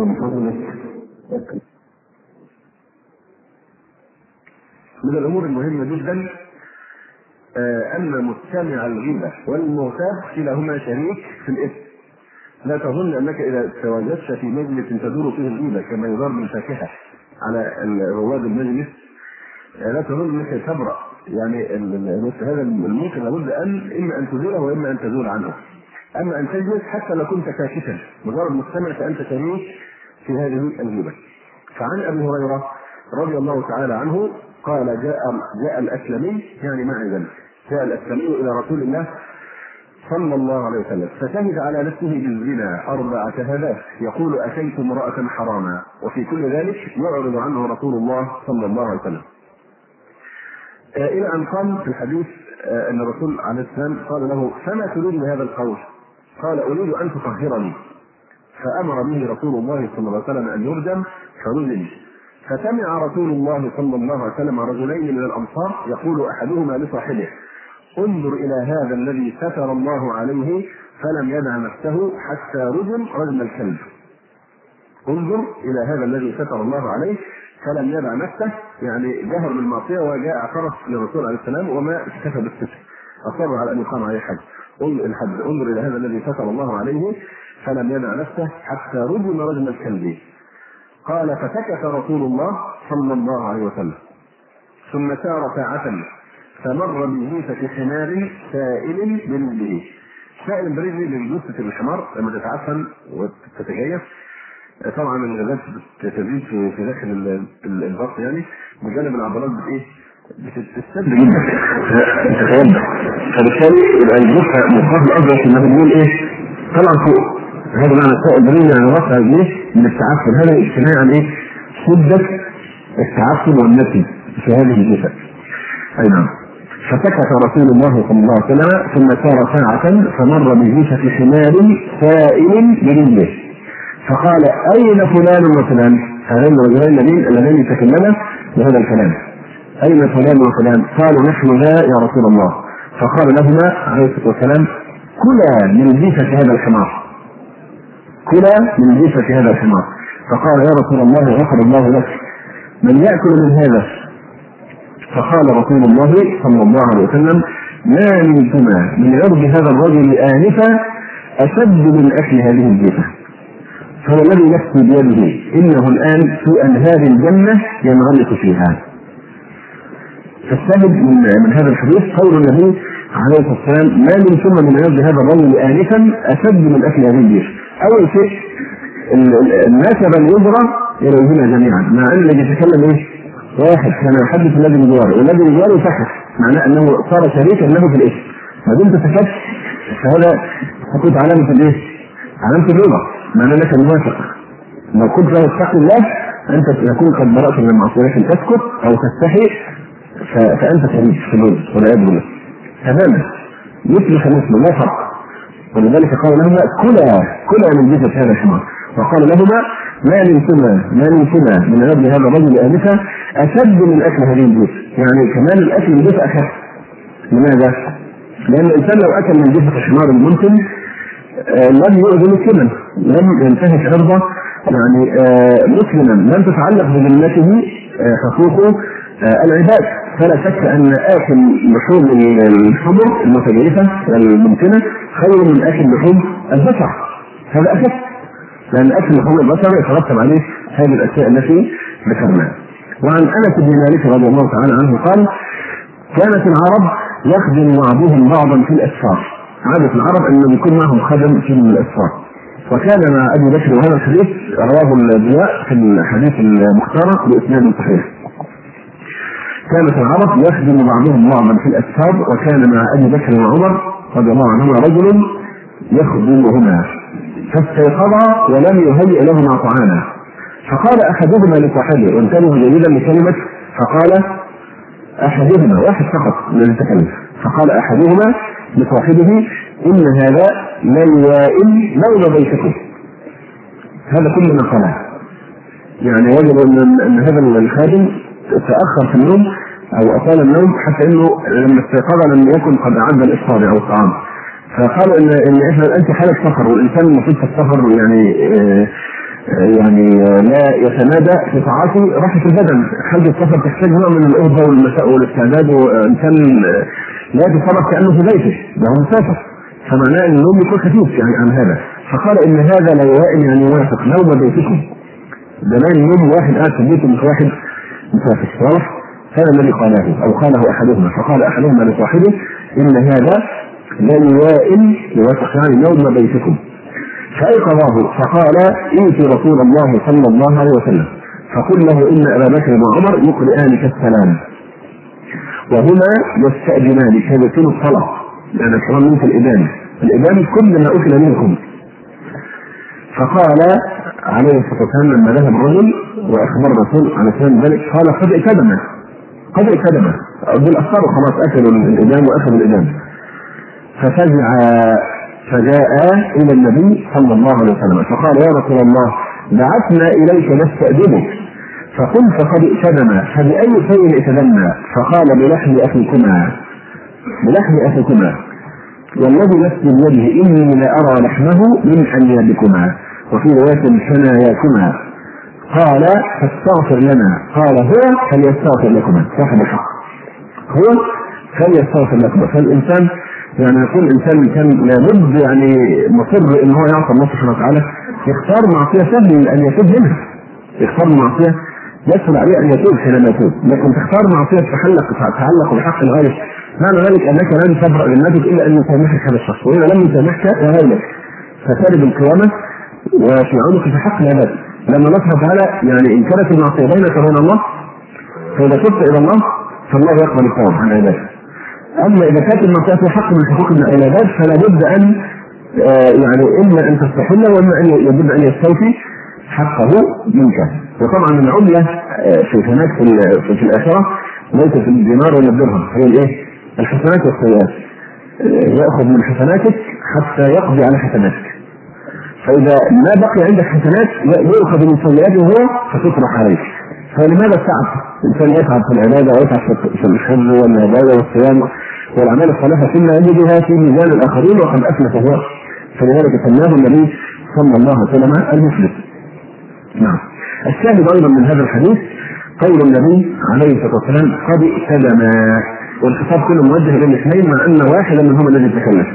من الامور المهمه جدا ان مستمع الغيبه والمغتاب كلاهما شريك في الاثم. لا تظن انك اذا تواجدت في مجلس تدور فيه الغيبه كما يدار بالفاكهه على رواد المجلس، لا تظن انك تبرأ، يعني مثل هذا المنكر لابد ان اما ان تزوله واما ان تزول عنه. اما ان تجلس حتى لو كنت ساكتا مجرد مستمع فانت شريك في هذه الغيبه. فعن ابي هريره رضي الله تعالى عنه قال جاء جاء الاسلمي يعني معذا جاء الاسلمي الى رسول الله صلى الله عليه وسلم فشهد على نفسه بالزنا اربع شهادات يقول اتيت امراه حراما، وفي كل ذلك يعرض عنه رسول الله صلى الله عليه وسلم. الى ان قال في الحديث ان الرسول عليه السلام قال له فما تريد بهذا القول؟ قال اريد ان تطهرني. فامر به رسول الله صلى الله عليه وسلم ان يرجم فرجم. فسمع رسول الله صلى الله عليه وسلم رجلين من الانصار يقول احدهما لصاحبه انظر الى هذا الذي ستر الله عليه فلم يدع نفسه حتى رجم رجم الكلب. انظر الى هذا الذي ستر الله عليه فلم يدع نفسه، يعني جهر بالمعصيه وجاء اعترف للرسول عليه السلام وما اكتفى بالستر، اصر على ان يقام عليه حد. انظر الى هذا الذي ستر الله عليه فلم يدع نفسه حتى رجم رجم الكلب. قال فسكت رسول الله صلى الله عليه وسلم ثم سار ساعة فمر بجثة حمار سائل برجله. سائل برجله لجثة الحمار لما تتعفن وتتجيف طبعا الغازات بتزيد في في داخل البطن، يعني بجانب العضلات بايه؟ بتستد جدا تتوضا، فبالتالي يبقى الجثة مقابل الاضعف انه بيقول ايه؟ طلع فوق. هذا معنى سائل برجله يعني رفع الايه؟ من التعفن. هذا اجتماع عن ايه؟ شدة التعفن والنتي في هذه الجثة. اي نعم. فسكت رسول الله صلى الله عليه وسلم ثم سار ساعة فمر بجثة حمار سائل برجله فقال اين فلان وفلان؟ هذين الرجلين الذين الذين تكلما بهذا الكلام، اين فلان وفلان؟ قالوا نحن لا يا رسول الله. فقال لهما عليه الصلاه والسلام كلا من جثة هذا الحمار، كلا من جثة هذا الحمار. فقال يا رسول الله غفر الله لك، من يأكل من هذا؟ فقال رسول الله صلى الله عليه وسلم ما منكما من عرض هذا الرجل آنفا أشد من أكل هذه الجثة، فهو الذي نفسي بيده إنه الآن في أنهار الجنة ينغلق فيها. فالشاهد من هذا الحديث قول النبي عليه الصلاة والسلام ما منكما من عرض هذا الرجل آنفا أشد من أكل هذه الجثة. أول شيء النسب اليبرى إليهما جميعا، مع أن الذي يتكلم إيه؟ واحد كان يحدث الذي بجواره والذي بجواره سكت، معناه أنه صار شريكا له في الاسم. ما دمت سكت فهذا تكون علامة الإيه؟ علامة الرضا، معناه أنك موافق. لو كنت له اتقي الله أنت تكون قد برأت من المعصية، تسكت أو تستحي فأنت شريك في الرضا والعياذ بالله تماما مثلك مثل لا فرق. ولذلك قال لهما كلا كلا من جثة هذا الحمار. وقال لهما ما منكما ما منكما من عرض هذا الرجل آنفا أشد من أكل هذه الجثة، يعني كمان الأكل من جثة أخف. لماذا؟ لأن الإنسان لو أكل من جثة الحمار الممكن لم يؤذي مسلما، لم ينتهك عرضه يعني مسلما، لم تتعلق بذمته حقوق العباد. فلا شك أن آكل لحوم الحمر المتجيفة الممكنة خير من آكل لحوم البشر، هذا أكثر، لأن أكل لحوم البشر يترتب عليه هذه الأشياء التي ذكرناها. وعن أنس بن مالك رضي الله تعالى عنه قال كانت العرب يخدم بعضهم بعضا في الأسفار. عادة العرب أن يكون معهم خدم في الأسفار، وكان مع ابي بكر، وهذا الحديث رواه الضياء في الحديث المختار باسناد صحيح. كانت العرب يخدم بعضهم بعضا في الاسفار، وكان مع ابي بكر وعمر رضي الله عنهما رجل يخدمهما فاستيقظا ولم يهيئ لهما طعاما، فقال احدهما لصاحبه، وانتبهوا جيدا لكلمه فقال احدهما، واحد فقط من التكلم، فقال احدهما لصاحبه ان هذا لا يوائم نوم بيتكم. هذا كل ما قاله، يعني وجد ان, أن هذا الخادم تاخر في النوم او اطال النوم حتى انه لما استيقظ لم يكن قد اعد الافطار او الطعام. فقال ان ان احنا الان في حاله سفر، والانسان المفروض في السفر يعني آه يعني لا يتمادى في طاعته راحه البدن. حاله السفر تحتاج نوع من الاهبه والمساء والاستعداد، وانسان لا يتصرف كانه في بيته، ده هو مسافر، فمعناه ان النوم يكون خفيف يعني عن هذا. فقال ان هذا لا يوائم يعني يوافق نوم بيتكم، ده لا النوم واحد قاعد في بيته مش واحد مسافر. واضح؟ هذا الذي قاله او قاله احدهما، فقال احدهما لصاحبه ان هذا لا يوائم يوافق يعني نوم بيتكم. فأيقظه فقال ائت رسول الله صلى الله عليه وسلم فقل له ان ابا بكر وعمر يقرئانك السلام وهما يستأذنان كيبتون الصلاة، يعني الحرام منك الإدانة، الإدانة كل ما أكل منكم. فقال عليه الصلاة والسلام لما ذهب الرجل وأخبر الرسول على سبيل ذلك قال قد ائتدم قد ائتدم بالأفكار خلاص أكلوا الإدام وأخذوا الإدام. ففزع فجاء إلى النبي صلى الله عليه وسلم فقال يا رسول الله بعثنا إليك نستأذنك فقلت قد ائتدم فبأي شيء ائتدمنا؟ فقال بلحم أخيكما بلحم أخيكما والذي نفسي بيده إني لأرى لحمه من أنيابكما وفي رواية حناياكما. قال فاستغفر لنا. قال هو فليستغفر لكما، صاحب الحق هو فليستغفر لكما. فالإنسان يعني يكون الإنسان كان لابد يعني مصر إن هو يعصى الله سبحانه وتعالى، يختار معصية سهل أن يتوب منها، يختار معصية يسهل عليه أن يتوب حينما يتوب، لكن تختار معصية تحلق تتعلق بحق الغير، معنى ذلك أنك لن تبرأ للنفس إلا أن يسامحك هذا الشخص، وإذا لم يسامحك فهيلك فترد القيامة وفي عنق في حق العباد. لما نصحى تعالى يعني إن كانت المعصية بينك وبين الله فإذا تبت إلى الله فالله يقبل التوبة عن عباده. أما إذا كانت المعصية في حق من حقوق العباد فلا بد أن آه يعني إما أن تستحل وإما أن يجب أن يستوفي حقه منك. وطبعا العملة في هناك في, في الآخرة ليس في الدينار ولا الدرهم، هي الإيه؟ الحسنات والسيئات، يأخذ من حسناتك حتى يقضي على حسناتك، فإذا ما بقي عندك حسنات يأخذ من سيئاته هو فتطرح عليك. فلماذا التعب؟ الإنسان يتعب في العبادة ويتعب في الحج والعبادة والصيام والأعمال الصالحة ثم يجدها في ميزان الآخرين وقد أفلح هو، فلذلك سماه النبي صلى الله عليه وسلم المفلس. نعم. الشاهد أيضا من هذا الحديث قول النبي عليه الصلاة والسلام قد ائتدم، والخطاب كله موجه إلى الاثنين مع أن واحدا منهم الذي تكلم،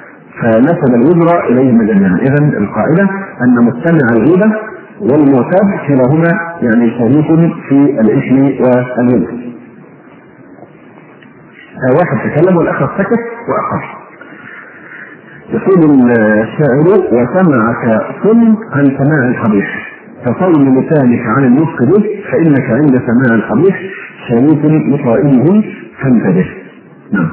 فنسب الوزر إليهم جميعا. إذن القاعدة أن مستمع الغيبة والمعتاد كلاهما يعني شريك في الإثم والوزر. واحد تكلم والآخر سكت وأخر. يقول الشاعر وسمعك صم عن سماع القبيح فصون لسانك عن النطق به فإنك عند سماع القبيح شريك لقائله فانتبه. نعم.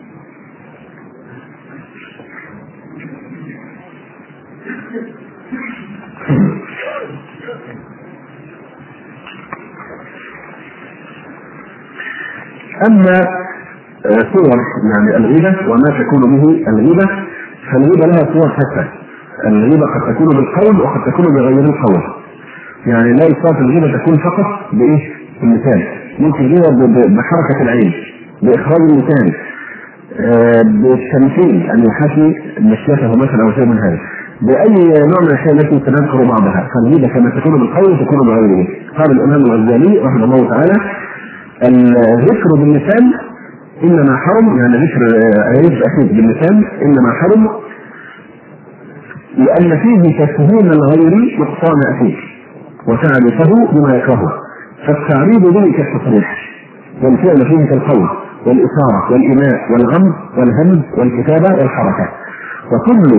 أما صور يعني الغيبة وما تكون به الغيبة، فالغيبة لها صور شتى. الغيبة قد تكون بالقول وقد تكون بغير القول، يعني لا يصاب الغيبة تكون فقط بإيه؟ باللسان، ممكن الغيبة بحركة العين، بإخراج اللسان، آه بالتمثيل أن يحاكي مشيته مثلا أو شيء من هذا، بأي نوع من الأشياء التي سنذكر بعضها. فالغيبة كما تكون بالقول تكون بغيره. قال الإمام الغزالي رحمه الله تعالى الذكر باللسان إنما حرم، يعني ذكر عيب أكيد باللسان إنما حرم لأن فيه تفهيم الغير نقصان أخيه وتعرفه بما يكرهه، فالتعريض به كالتصريح، والفعل فيه كالقول والإثارة والإيماء والغمز والهمز والكتابة والحركة، وكل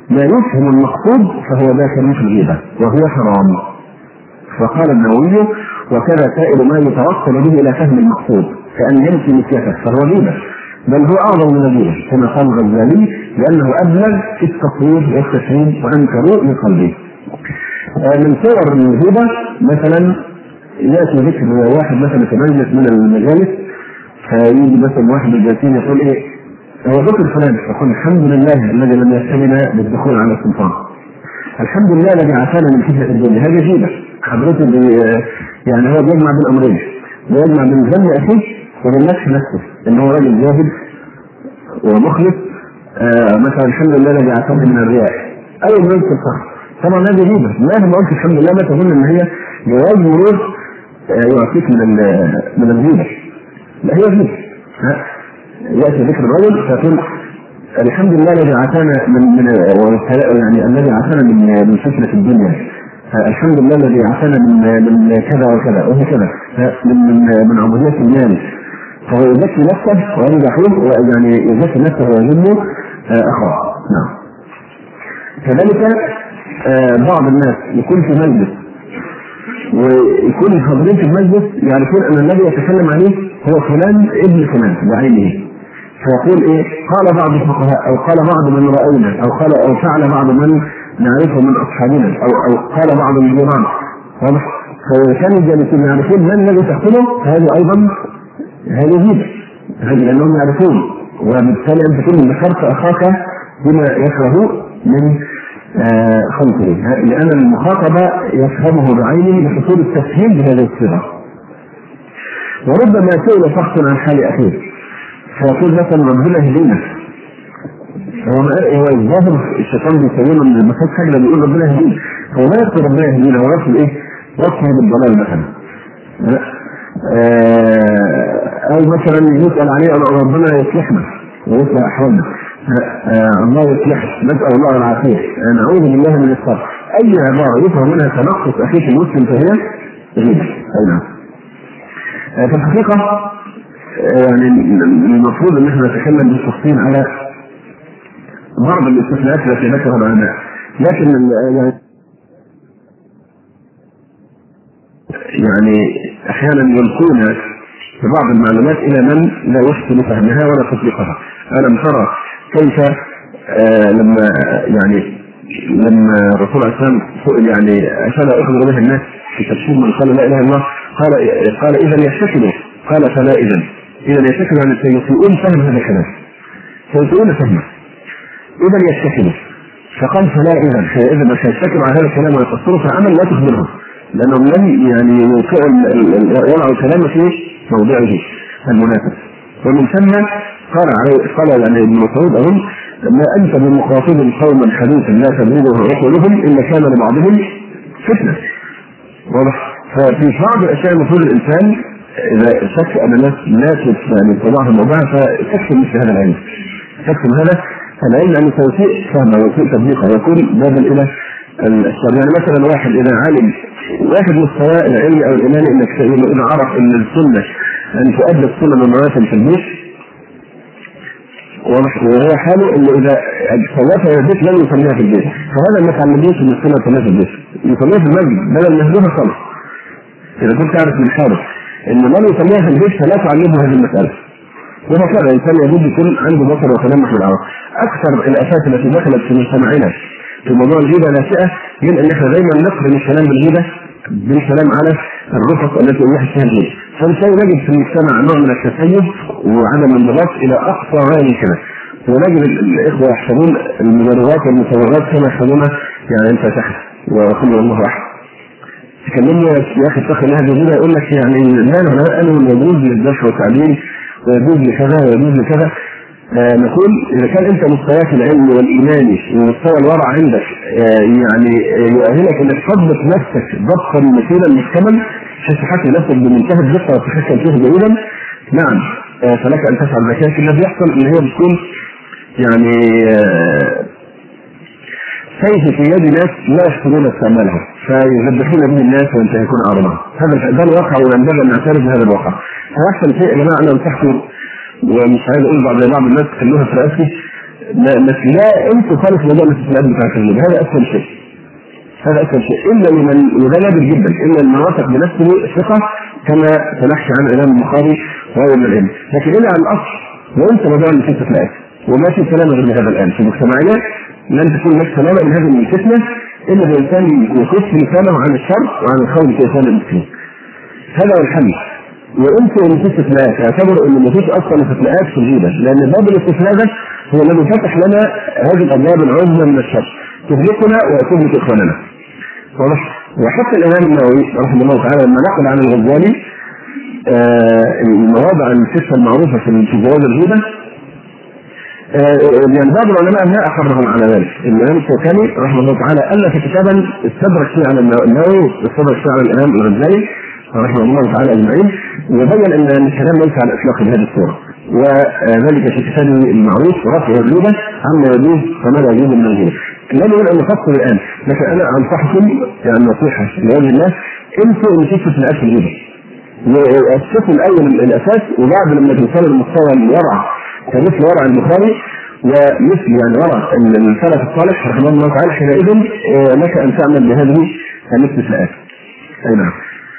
ما يفهم المقصود فهو داخل في الغيبة وهو حرام. فقال النووي: وكذا سائر ما يتوصل به الى فهم المقصود كأن يمشي مسيحه فهو غيبة، بل هو اعظم من الغيبة كما قال الغزالي لانه ابلغ في التصوير والتفهيم وانكروا من قلبه. من صور الغيبة مثلا ياتي ذكر واحد مثلا في مجلس من المجالس، فيجي مثلا واحد من الجالسين يقول ايه هو ذكر فلان، يقول الحمد لله الذي لم يفتننا بالدخول على السلطان، الحمد لله الذي عافانا من فتنة الدنيا. هذه غيبة حضرتك، يعني هو بيجمع بين امرين، بيجمع بين ذم اخيه وبين نفس نفسه ان هو راجل جاهد ومخلص. آه مثلا الحمد لله الذي عافانا من الرياء اي من الفخر، طبعا هذه غيبة. ما ما قلت الحمد لله ما تظن ان هي جواز مرور يعطيك من من الغيبة، لا هي غيبة. ياتي ذكر الرجل فيقول الحمد لله الذي عافانا من من يعني الذي عافانا من من فتنة الدنيا، الحمد لله الذي عافانا من من كذا وكذا وهكذا من من من عبودية المال. فهو يزكي نفسه ويمدحه ويعني يزكي نفسه ويذم اخاه. نعم. كذلك بعض الناس يكون في مجلس ويكون الحاضرين في المجلس يعرفون ان الذي يتكلم عليه هو فلان ابن فلان بعينه، فيقول ايه قال بعض الفقهاء او قال بعض من راينا او قال او فعل بعض من نعرفه من اصحابنا او او قال بعض الجيران. واضح؟ فكانوا الجالسين يعرفون من الذي تحكمه، فهذه ايضا هذه غيبة، هذه لانهم يعرفون، وبالتالي انت تكون ذكرت اخاك بما يكره من آه خلقه، لان المخاطبه يفهمه بعينه بحصول التفهيم بهذه الصيغه. وربما سئل شخص عن حال اخيه فيقول مثلا ربنا يهدينا، هو الظاهر الشيطان بيسويه من المساك حاجه بيقول ربنا يهدينا، هو ما يقصد ربنا يهدينا، هو يقصد ايه؟ يقصد بالضلال مثلا. آه او مثلا يسال عليه ربنا يصلحنا ويصلح احوالنا، آه الله يصلح، نسال الله العافيه، نعوذ بالله من الشر. اي عباره يفهم منها تنقص اخيك المسلم فهي غيبه. اي نعم. آه في الحقيقه يعني المفروض ان احنا نتكلم بالتفصيل على بعض الاستثناءات التي ذكرها العلماء، لكن يعني يعني احيانا يلقون في بعض المعلومات الى من لا يحسن فهمها ولا تطبيقها. الم ترى كيف آه لما يعني لما الرسول عليه السلام سئل يعني افلا اخبر به الناس في تفسير من قال لا اله الا الله، قال قال اذا يشتكلوا، قال فلا اذا اذا يشتكلوا يعني سيسيئون فهم هذا الكلام، سيسيئون فهمه، اذا يشتكلوا، فقال فلا اذا اذا ما سيشتكلوا على هذا الكلام ويقصروا في عمل لا تخبرهم، لانهم لم يعني يضعوا الكلام في موضعه المناسب. ومن ثم قال عليه قال يعني ابن مسعود اظن ما انت بمخاطب قوما حديثا لا تبلغه عقولهم الا كان لبعضهم فتنه. واضح؟ ففي بعض الاشياء المفروض الانسان اذا شك ان الناس لا يعني تضعها موضعها فتكتم مثل هذا العلم، تكتم هذا العلم ان توثيق فهمه وتوثيق تطبيقه ويكون بابا الى الشر. يعني مثلا واحد اذا علم واحد مستواه العلمي او الايماني انك اذا عرف ان السنه ان تؤدى السنه من رواتب في البيت، وهو حاله انه اذا صلاتها في البيت لن يصليها في البيت، فهذا ما تعلموش ان السنه تصليها في البيت، يصليها في المسجد بدل ما يهدوها خالص. اذا كنت تعرف من حاله ان من يصليها في البيت فلا تعلمه هذه المساله. وهكذا الانسان يجب يكون عنده بصر وتلمح بالعرب. اكثر الافات التي دخلت في مجتمعنا في موضوع الغيبه ناشئه من ان احنا دائما نقرن الكلام بالغيبه بالكلام على الرفق التي يوحي فيها الغيبه، فبالتالي نجد في المجتمع نوع من التسيب وعدم الانضباط الى اقصى غايه كده، ونجد الاخوه يحسبون المجربات والمصورات كما يحسبونها يعني انت تحت وكل الله احد. تكلمنا يا اخي اتقي الله الغيبه يقول لك يعني لا لا انا يجوز للدش والتعديل ويجوز لكذا ويجوز لكذا. آه نقول اذا كان انت مستواك العلمي والايماني ومستوى الورع عندك آه يعني يؤهلك انك تضبط نفسك ضبطا مثيلا محكما حيث تحكم نفسك بمنتهى الدقه وتحكم فيه جيدا، نعم آه فلك ان تفعل ذلك. لكن الذي يحصل ان هي بتكون يعني آه سيف في يد ناس لا يحسنون استعمالها فيذبحون به الناس وينتهكون اعراضهم. هذا ده الواقع وينبغي ان نعترف بهذا الواقع. فاحسن شيء يا جماعه ان تحكوا، ومش عايز اقول بعض بعض الناس خلوها في راسي لا انت خالص موضوع الاستثناءات بتاعت الغيبه، هذا اسهل شيء، هذا اسهل شيء الا لمن وده نادر جدا، الا المناطق بنفسه ثقه كما تنحى عن الامام البخاري وهو من العلم، لكن الى الاصل وانت موضوع الاستثناءات وما في كلام غير هذا الان في مجتمعنا، لن تكون لك سلامه من هذه الفتنه الا الانسان يكف لسانه عن الشر وعن الخوف في لسان المسلمين. هذا هو الحل. وانتم ان في استثناءات اعتبروا ان ما فيش اصلا استثناءات في الغيبه، لان باب الاستثناء ده هو الذي فتح لنا هذه الابواب العظمى من الشر تهلكنا وتهلك اخواننا. واضح؟ وحتى الامام النووي رحمه الله تعالى لما نقل عن الغزالي آه المواضع الستة المعروفة في جواز الغيبة، آه يعني بعض العلماء ما أقرهم على ذلك. الإمام الشوكاني رحمه الله تعالى ألف كتابا استدرك فيه على النووي، استدرك فيه على الإمام الغزالي رحمه الله تعالى أجمعين، وبين أن الكلام ليس على الإطلاق بهذه الصورة، وذلك في كتابه المعروف رفع الغيبة عما يجوز فما لا يجوز من الغيبة. لا نريد أن نفصل الآن، لكن أنا أنصحكم يعني نصيحة لوجه الله، انسوا أن تكتب في الأكل الغيبة والشكل الأول من الأساس، وبعد لما توصل المستوى الورع كمثل ورع البخاري ومثل يعني ورع السلف الصالح رحمه الله تعالى، حينئذ لك أن تعمل بهذه الاستثناءات. أي نعم.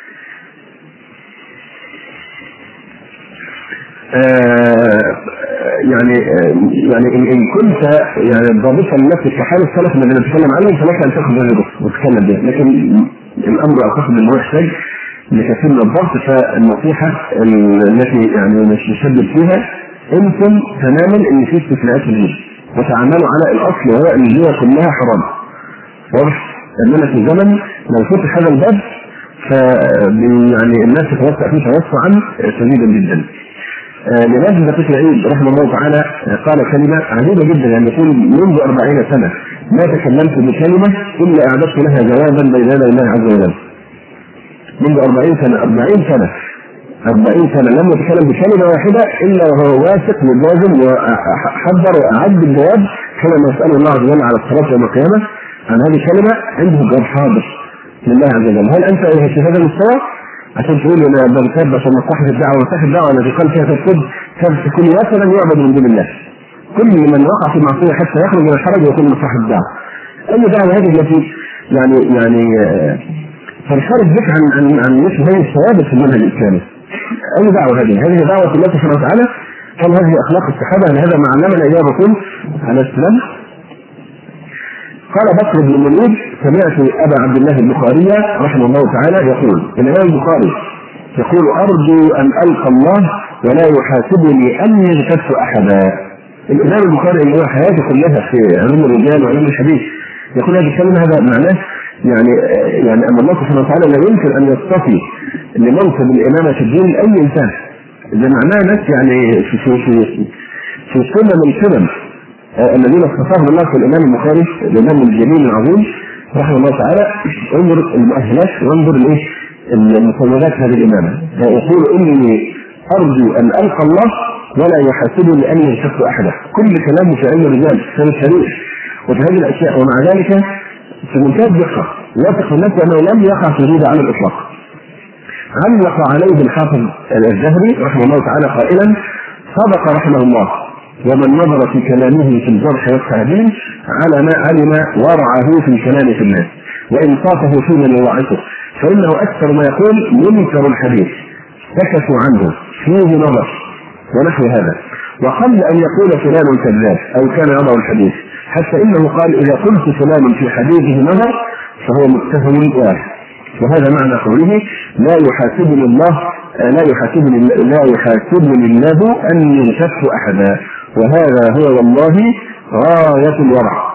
آه يعني آه يعني إن, إن كنت يعني ضابطا لنفسك كحال السلف الذين نتكلم عنهم فلك أن تأخذ هذه الرخصة وتتكلم بها، لكن الأمر أعتقد أنه يحتاج لكثير من الضبط. فالنصيحة التي يعني نشدد فيها أنتم تماما أن في استثناءات الغيبة وتعاملوا على الأصل وهو أن الغيبة كلها حرام. واضح؟ أننا في زمن لو فتح هذا الباب ف يعني الناس تتوسع فيه توسعا شديدا جدا. آه لماذا دقيق العيد رحمه الله تعالى قال كلمة عجيبة جدا، يعني يقول منذ أربعين سنة ما تكلمت بكلمة إلا أعددت لها جوابا بين يدي الله عز وجل. منذ أربعين سنة أربعين سنة أربعين سنة لم يتكلم بكلمة واحدة إلا وهو واثق وجازم وحضر وأعد الجواب كما يسأل الله عز وجل على الصلاة يوم القيامة عن هذه الكلمة، عنده جواب حاضر لله عز وجل. هل أنت في هذا المستوى عشان تقول انا بنتابع عشان مصلحه الدعوه ومصلحه الدعوه التي قال فيها تفسد تكون وثنا يعبد من دون الله؟ كل من وقع في معصيه حتى يخرج من الحرج يكون مصلحه الدعوه. اي دعوه هذه التي يعني يعني تنحرف بك عن عن عن مثل هذه الثوابت في المنهج الاسلامي؟ اي دعوه هذه؟ هذه دعوه الله سبحانه وتعالى؟ هل هذه اخلاق الصحابه؟ هل هذا ما علمنا اياه الرسول عليه السلام؟ قال بكر بن منير سمعت ابا عبد الله البخاري رحمه الله تعالى يقول، الامام البخاري يقول ارجو ان القى الله ولا يحاسبني اني اغتبت احدا. الامام البخاري اللي هو حياته كلها في علوم الرجال وعلوم الحديث يقول هذه الكلمه، هذا معناه يعني يعني ان الله سبحانه وتعالى لا يمكن ان يصطفي لمنصب الامامه في الدين اي انسان. ده معناه ناس يعني في في في في سنه من السنن الذين اختصاهم الله في الامام البخاري الامام الجليل العظيم رحمه الله تعالى. انظر المؤهلات وانظر الايه المسوغات هذه الامامه. يقول اني ارجو ان القى الله ولا يحاسبني اني اغتبت احدا. كل كلامه في علم الرجال في التاريخ وفي هذه الاشياء، ومع ذلك في منتهى الدقه يثق الناس انه لم يقع في الغيبه على الاطلاق. علق عليه الحافظ الذهبي رحمه الله تعالى قائلا صدق رحمه الله ومن نظر في كلامه في الجرح والتعديل على ما علم ورعه في الكلام في الناس وانصافه في من يوعظه، فانه اكثر ما يقول منكر الحديث سكتوا عنه فيه نظر ونحو هذا، وقل ان يقول فلان كذاب او كان يضع الحديث، حتى انه قال اذا قلت فلان في حديثه نظر فهو متهم واحد. وهذا معنى قوله لا يحاسبني الله لا يحاسبني لا يحاسبني الله اني اغتبت احدا، وهذا هو والله غاية الورع.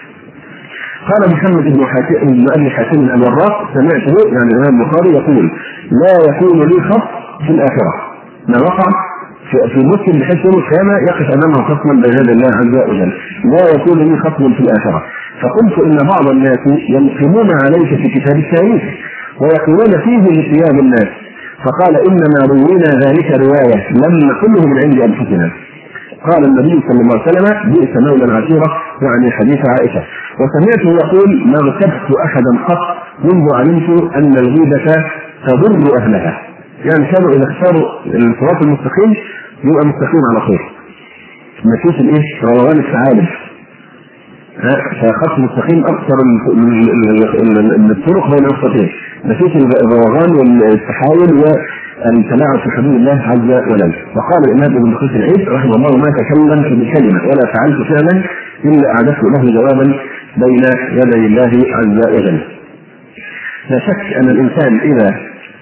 قال محمد بن حاتم بن ابي حاتم الوراق سمعته يعني الامام البخاري يقول لا يكون لي خط في الاخره، ما وقع في مسلم بحيث يوم القيامه يقف امامه خصما بين يدي الله عز وجل، لا يكون لي خصم في الاخره. فقلت ان بعض الناس ينقمون عليك في كتاب التاريخ ويقولون فيه لثياب الناس، فقال انما روينا ذلك روايه لم نقله من عند انفسنا. قال النبي صلى الله عليه وسلم بئس مولى العشيرة، يعني حديث عائشة. وسمعته يقول ما اغتبت أحدا قط منذ علمت أن الغيبة تضر أهلها، يعني كانوا إذا اختاروا الصراط المستقيم يبقى مستقيم على خير، مفيش الايه روغان الثعالب. فخط مستقيم اكثر من الطرق بين الخطين، مفيش الروغان والتحايل والتلاعب في حدود الله عز وجل. وقال الامام ابن دقيق العيد رحمه الله: ما تكلمت بكلمه ولا فعلت فعلا الا اعددت له جوابا بين يدي الله عز وجل. لا شك ان الانسان اذا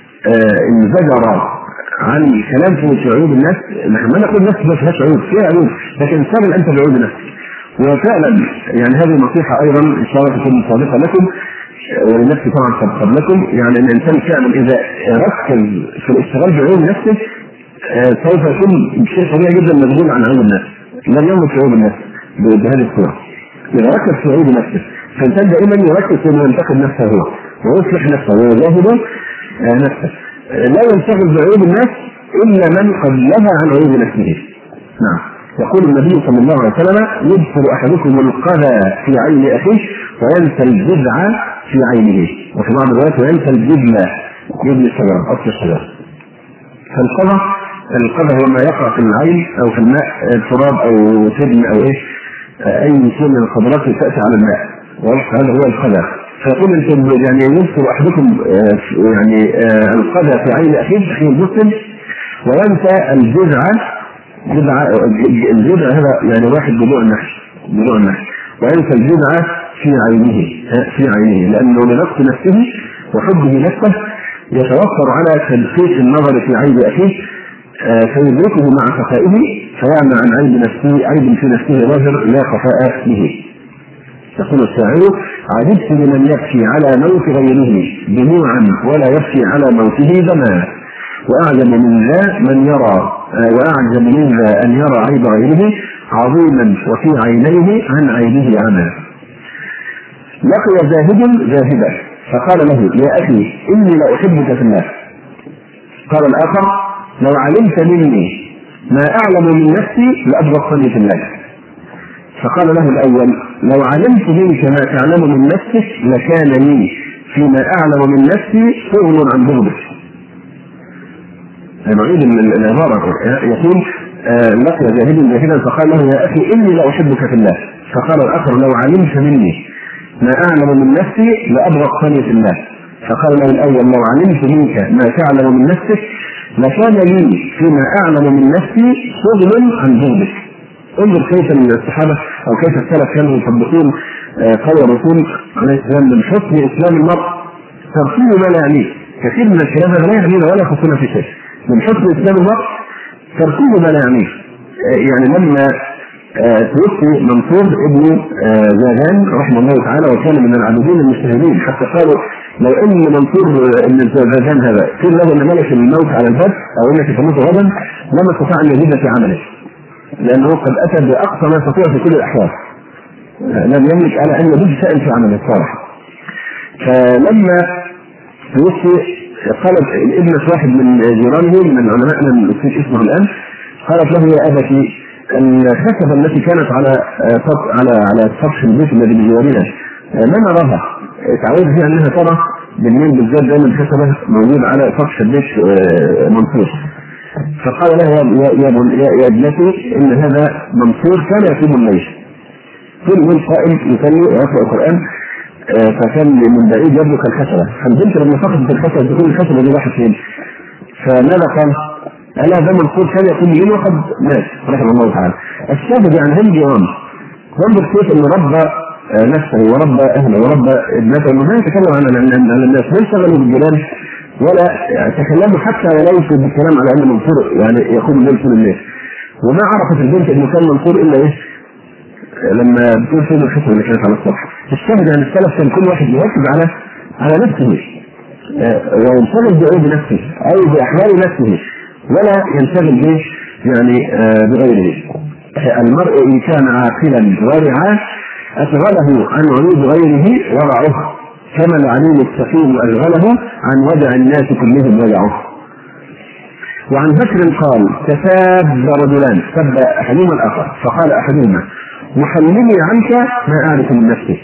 انزجر عن كلام في عيوب الناس، ما نقول الناس ما فيهاش عيوب، فيها عيوب، لكن سبب انت بعيوب نفسك. وفعلا يعني هذه نصيحه ايضا ان شاء الله تكون صادقه لكم ولنفسي طبعا قبلكم، يعني ان الانسان فعلا اذا ركز في الاشتغال بعيوب نفسه سوف يكون شيء طبيعي جدا مشغول عن عيوب الناس، لن يملك عيوب الناس بهذه الصوره. اذا ركز في عيوب نفسه فالانسان دائما يركز في انه ينتقد نفسه هو ويصلح نفسه ويجاهد نفسه، لا ينشغل بعيوب الناس الا من قد نهى عن عيوب نفسه. نعم، يقول النبي صلى الله عليه وسلم: يدخل احدكم القذى في عين اخيه وينسى الجذع في عينه، وفي بعض الروايات وينسى الجبن جبن الشجره اصل الشجره. فالقذى القذى هو ما يقع في العين او في الماء، تراب او سدم او ايش، اي شيء من الخضرات تاتي على الماء، وهذا هو القذى. فيقول انتم يعني يدخل احدكم يعني القذى في عين اخيه اخيه المسلم وينسى الجذع. جذع الجذع هذا يعني واحد بضوء النحش بضوء النحش وينسى الجذع في عينه في عينه لانه لنقص نفسه وحبه نفسه يتوفر على تدقيق النظر في عيب اخيه فيدركه مع خفائه فيعمى عن عيب نفسه عيب في نفسه ظاهر لا خفاء به. يقول الشاعر: عجبت لمن يبكي على موت غيره دموعا ولا يبكي على موته دما، وأعجب من ذا من يرى وأعجب من ذا أن يرى عيب غيره عظيما وفي عينيه عن عيبه عمى. لقي زاهد زاهدا فقال له: يا أخي إني لأحبك في الله. قال الآخر: لو علمت مني ما أعلم من نفسي لأبغضتني في الله. فقال له الأول: لو علمت منك ما تعلم من نفسك لكان لي فيما أعلم من نفسي شغل عن بغضك. نعيد العبارة. يقول: لقي زاهد زاهدا فقال له: يا أخي إني لأحبك في الله. فقال الآخر: لو علمت مني ما أعلم من نفسي لأبغضتني في الله. فقال له الأول: لو علمت منك ما تعلم من نفسك لكان لي فيما أعلم من نفسي شغل عن بغضك. انظر كيف الصحابة أو كيف السلف كانوا يطبقون قول الرسول عليه السلام: من حسن إسلام المرء تركه ما لا يعنيه. كثير من الكلام لا يعنينا ولا يخصنا في شيء. من حسن إسلام المرء تركه ما لا يعنيه. يعني لما توفي منصور ابن زاغان رحمه الله تعالى وكان من العابدين المجتهدين، حتى قالوا لو ان منصور ابن زاغان هذا قيل له ان ملك الموت على الباب او انك تموت غدا لما استطاع ان يزيد في عمله، لانه قد اتى باقصى ما يستطيع في كل الاحوال، لم يملك على ان يزيد شيئا في عمله الصالح. فلما توفي قالت ابنة واحد من جيرانه من العلماء انا نسيت اسمه الان، قالت له: يا ابتي الخشبة التي كانت على على على سطح البيت الذي بجوارنا ما نراها، تعود فيها انها ترى بالليل بالذات دائما خشبة موجود على سطح البيت منصور. فقال لها: يا يا يا ابنتي ان هذا منصور كان يقوم الليل كل يوم قائم يصلي ويقرأ القرآن، فكان من بعيد يبلغ الخشبة. فالبنت لما فقدت الخشبة تقول الخشبة دي راحت فين؟ فماذا قال؟ ألا ده منصور كان يقوم الليل وقد مات رحمه الله تعالى. الشاهد يعني هم جيران، وانظر كيف ان ربى نفسه وربى اهله وربى ابنته، انه ما يتكلم عن عن الناس، ما يشتغلوا بالجيران ولا تكلموا حتى ولو بالكلام على ان منصور يعني يقوم الليل طول الليل. وما عرفت البنت انه كان منصور الا ايه؟ لما بتقول فين الخشبه اللي كانت على السطح. الشاهد يعني السلف كان كل واحد يركز على على نفسه وينشغل بعيوب نفسه او باحوال نفسه ولا ينشغل به يعني بغيره. المرء ان كان عاقلا ورعاه اشغله عن عيوب غيره ورعه، كما العليم السقيم اشغله عن وجع الناس كلهم وجعه. وعن بكر قال: تساب رجلان سب احدهما الاخر فقال احدهما: محلمي عنك ما اعرف من نفسي.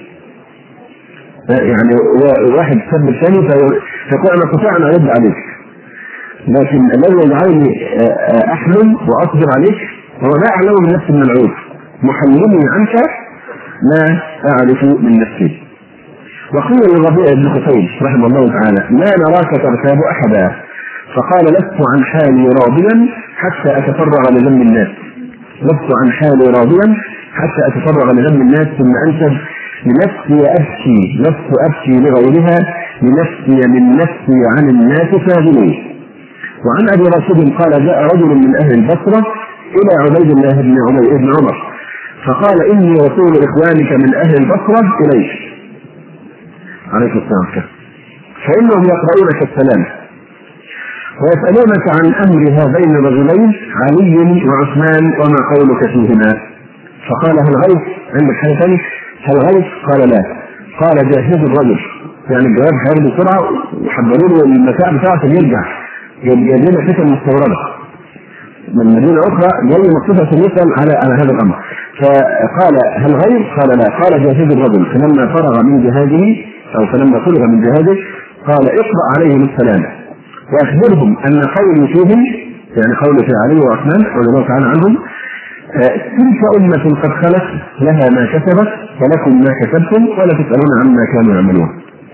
يعني واحد سب الثاني فيقول: انا استطيع ان ارد عليك، لكن الذي يجعلني احلم واصبر عليك هو لا أعلم من نفسي من العيوب، محملني عنك ما أعرف من نفسي. وقيل للربيع بن خثيم رحمه الله تعالى: ما نراك تغتاب أحدا؟ فقال: لست عن حالي راضيا حتى أتفرغ لذم الناس، لست عن حالي راضيا حتى أتفرغ لذم الناس. ثم أنشد: لنفسي أبكي لست أبكي لغيرها، لنفسي من نفسي عن الناس شاغلي. وعن أبي راشد قال: جاء رجل من أهل البصرة إلى عبيد الله بن عمر فقال: إني رسول إخوانك من أهل البصرة إليك عليه السلام، فإنهم يقرؤونك السلام ويسألونك عن أمر هذين الرجلين علي وعثمان وما قولك فيهما. فقال: هل غيث عندك حاجة ثانية؟ هل غيث؟ قال: لا. قال: جاهز الرجل، يعني الجواب حيال بسرعة وحضروا له المتاع بتاعته يرجع جايبين فتن مستوردة من مدينة أخرى جاي مقصودة يسأل على على هذا الأمر. فقال: هل غير؟ قال: لا. قال: جاهز الرجل. فلما فرغ من جهازه أو فلما فرغ من جهازه قال: اقرأ عليهم السلام وأخبرهم أن قولي فيهم، يعني قول في علي وعثمان رضي الله تعالى عنهم: تلك أمة قد خلت لها ما كسبت ولكم ما كسبتم ولا تسألون عما كانوا يعملون.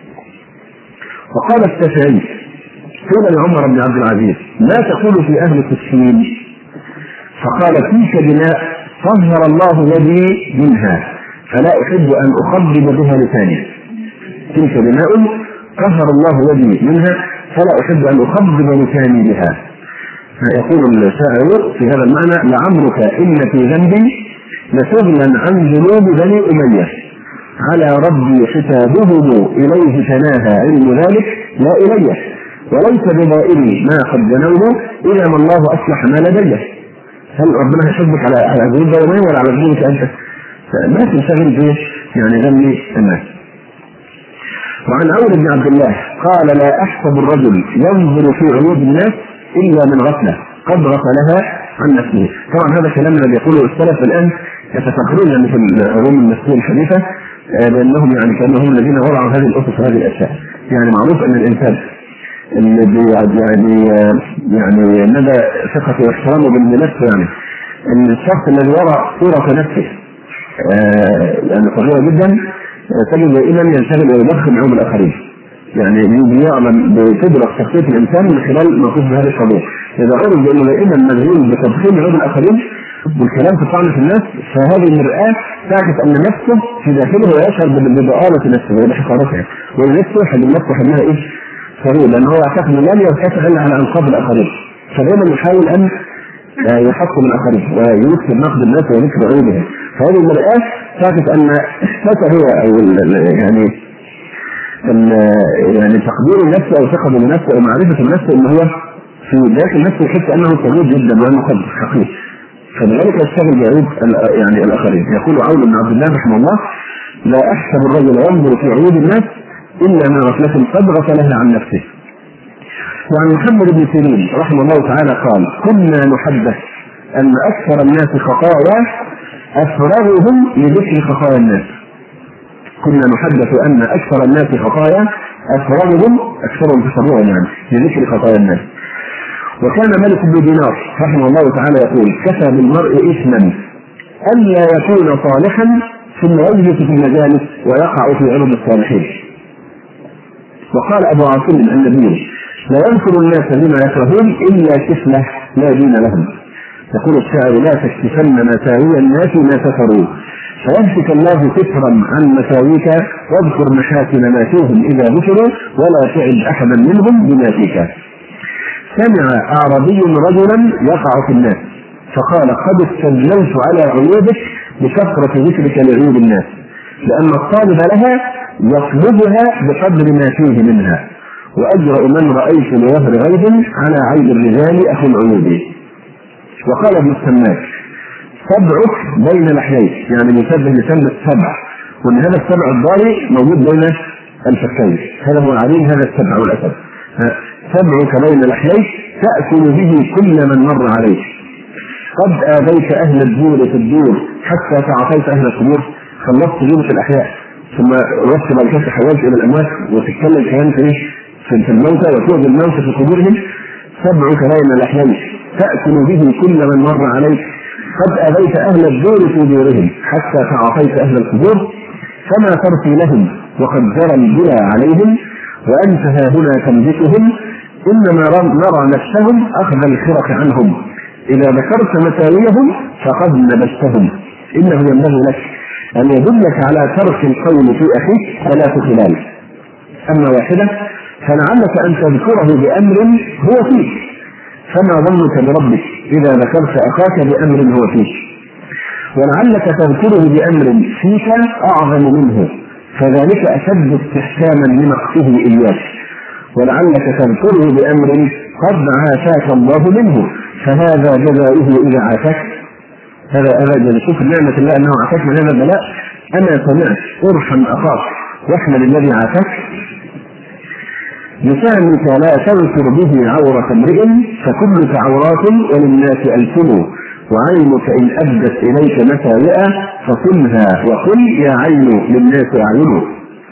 وقال الشافعي: قيل لعمر بن عبد العزيز: ما تقول في أهل التسليم؟ فقال: تلك دماء طهر الله يدي منها فلا أحب أن أخضب بها لساني. تلك دماء طهر الله يدي منها فلا أحب أن أخضب لساني بها. يقول الشاعر في هذا المعنى: لعمرك إن في ذنبي لشغلا عن ذنوب بني أمية، على ربي حسابهم إليه تناهى علم ذلك لا إليه، وليس بضائري ما قد جنوه إذا ما الله أصلح ما لديه. هل ربنا يحبك على على ذنوب يومين ولا على ذنوبك أنت؟ ما تنشغل به يعني ذنب الناس. وعن عون بن عبد الله قال: لا أحسب الرجل ينظر في عيوب الناس إلا من غفلة قد غفلها عن نفسه. طبعا هذا كلام الذي يقوله السلف الآن يتفكرون يعني في العلوم النفسية الحديثة بأنهم يعني كانوا هم الذين وضعوا هذه الأسس وهذه الأشياء. يعني معروف أن الإنسان الذي يعني يعني ندى ثقته واحترامه بنفسه، يعني أن الشخص الذي وضع صورة نفسه يعني صغيرة جدا تجد دائما ينشغل ويضخم عيوب الآخرين، يعني يعلم بقدرة شخصية الإنسان من خلال موقف هذه القضية. إذا عرف بأنه دائما مشغول بتضخيم عيوب الآخرين والكلام في طعن في الناس، فهذه المرآة تعكس أن نفسه في داخله ويشعر بضآلة نفسه وبحقارتها، ونفسه حد النفس حدها إيش صغير، لأنه هو يعتقد أنه لن يرتفع إلا على أنقاض الآخرين، فدائما يحاول أن يحطم الآخرين ويكسر نقد الناس ويذكر عيوبهم. فهذه المرآة تعكس أن إحساسه هو أو يعني يعني تقدير النفس أو ثقة بالنفس أو معرفة النفس أنه هو في داخل نفسه يحس أنه صغير جدا وأنه قد حقير، فلذلك يشتغل بعيوب يعني الآخرين. يقول عون بن عبد الله رحمه الله: لا أحسب الرجل ينظر في عيوب الناس إلا من غفلة قد غفلها عن نفسه. وعن محمد بن سيرين رحمه الله تعالى قال: كنا نحدث أن أكثر الناس خطايا أفرغهم لذكر خطايا الناس. كنا نحدث أن أكثر الناس خطايا أفرغهم أكثرهم تسرعا يعني لذكر خطايا الناس. وكان ملك بن دينار رحمه الله تعالى يقول: كفى بالمرء إثما ألا يكون صالحا ثم يجلس في المجالس ويقع في عرض الصالحين. وقال أبو عاصم النبي: لا يذكر الناس بما يكرهون إلا كفلة لا دين لهم. يقول الشاعر: لا تكشفن مساوي الناس ما ستروا فيمسك الله سترا عن مساويك، واذكر محاسن ما فيهم إذا ذكروا ولا تعد أحدا منهم بما فيك. سمع أعرابي رجلا يقع في الناس فقال: قد استدللت على عيوبك بكثرة ذكرك لعيوب الناس، لأن الطالب لها يطلبها بقدر ما فيه منها، وأجرأ من رأيت لوهر غيب على عيب الرجال أخو العيوب. وقال ابن السماك: سبعك بين لحييك، يعني يشبه لسان السبع، وان هذا السبع الضاري موجود بين الفكين، هذا هو العليم، هذا السبع والاسد. سبعك بين لحييك تأكل به كل من مر عليك، قد آذيت أهل الدور في الدور حتى تعطيت أهل القبور. خلصت جيوش الأحياء ثم وصل الكاس حولت إلى الأموات وتتكلم كلام في في الموتى وتؤذي الموتى في قبورهم. سبعك بين لحييك تأكل به كل من مر عليك قد أبيت أهل الدور في دورهم حتى تعاطيت أهل القبور، فما ترثي لهم وقد جرى البلى عليهم، وأنت ها هنا تملكهم، إنما نرى نفسهم أخذ الخرق عنهم، إذا ذكرت مساويهم فقد نبشتهم. إنه ينبغي لك أن يدلك على ترك القول في أخيك ثلاث خلال: أما واحدة فلعلك أن تذكره بأمر هو فيك، فما ظنك بربك إذا ذكرت أخاك بأمر هو فيك؟ ولعلك تذكره بأمر فيك أعظم منه، فذلك أشد استحكاما لمقته إياك. ولعلك تذكره بأمر قد عافاك الله منه، فهذا جزاؤه إذا عافاك. هذا أبدا شوف نعمة الله أنه عافاك من هذا البلاء. أنا سمعت ارحم أخاك واحمل الذي عافاك. لسانك لا تذكر به عورة امرئ، فكلك عورات وللناس ألسن، وعينك إن أبدت إليك مساوئا فصلها وقل يا عين للناس أعين.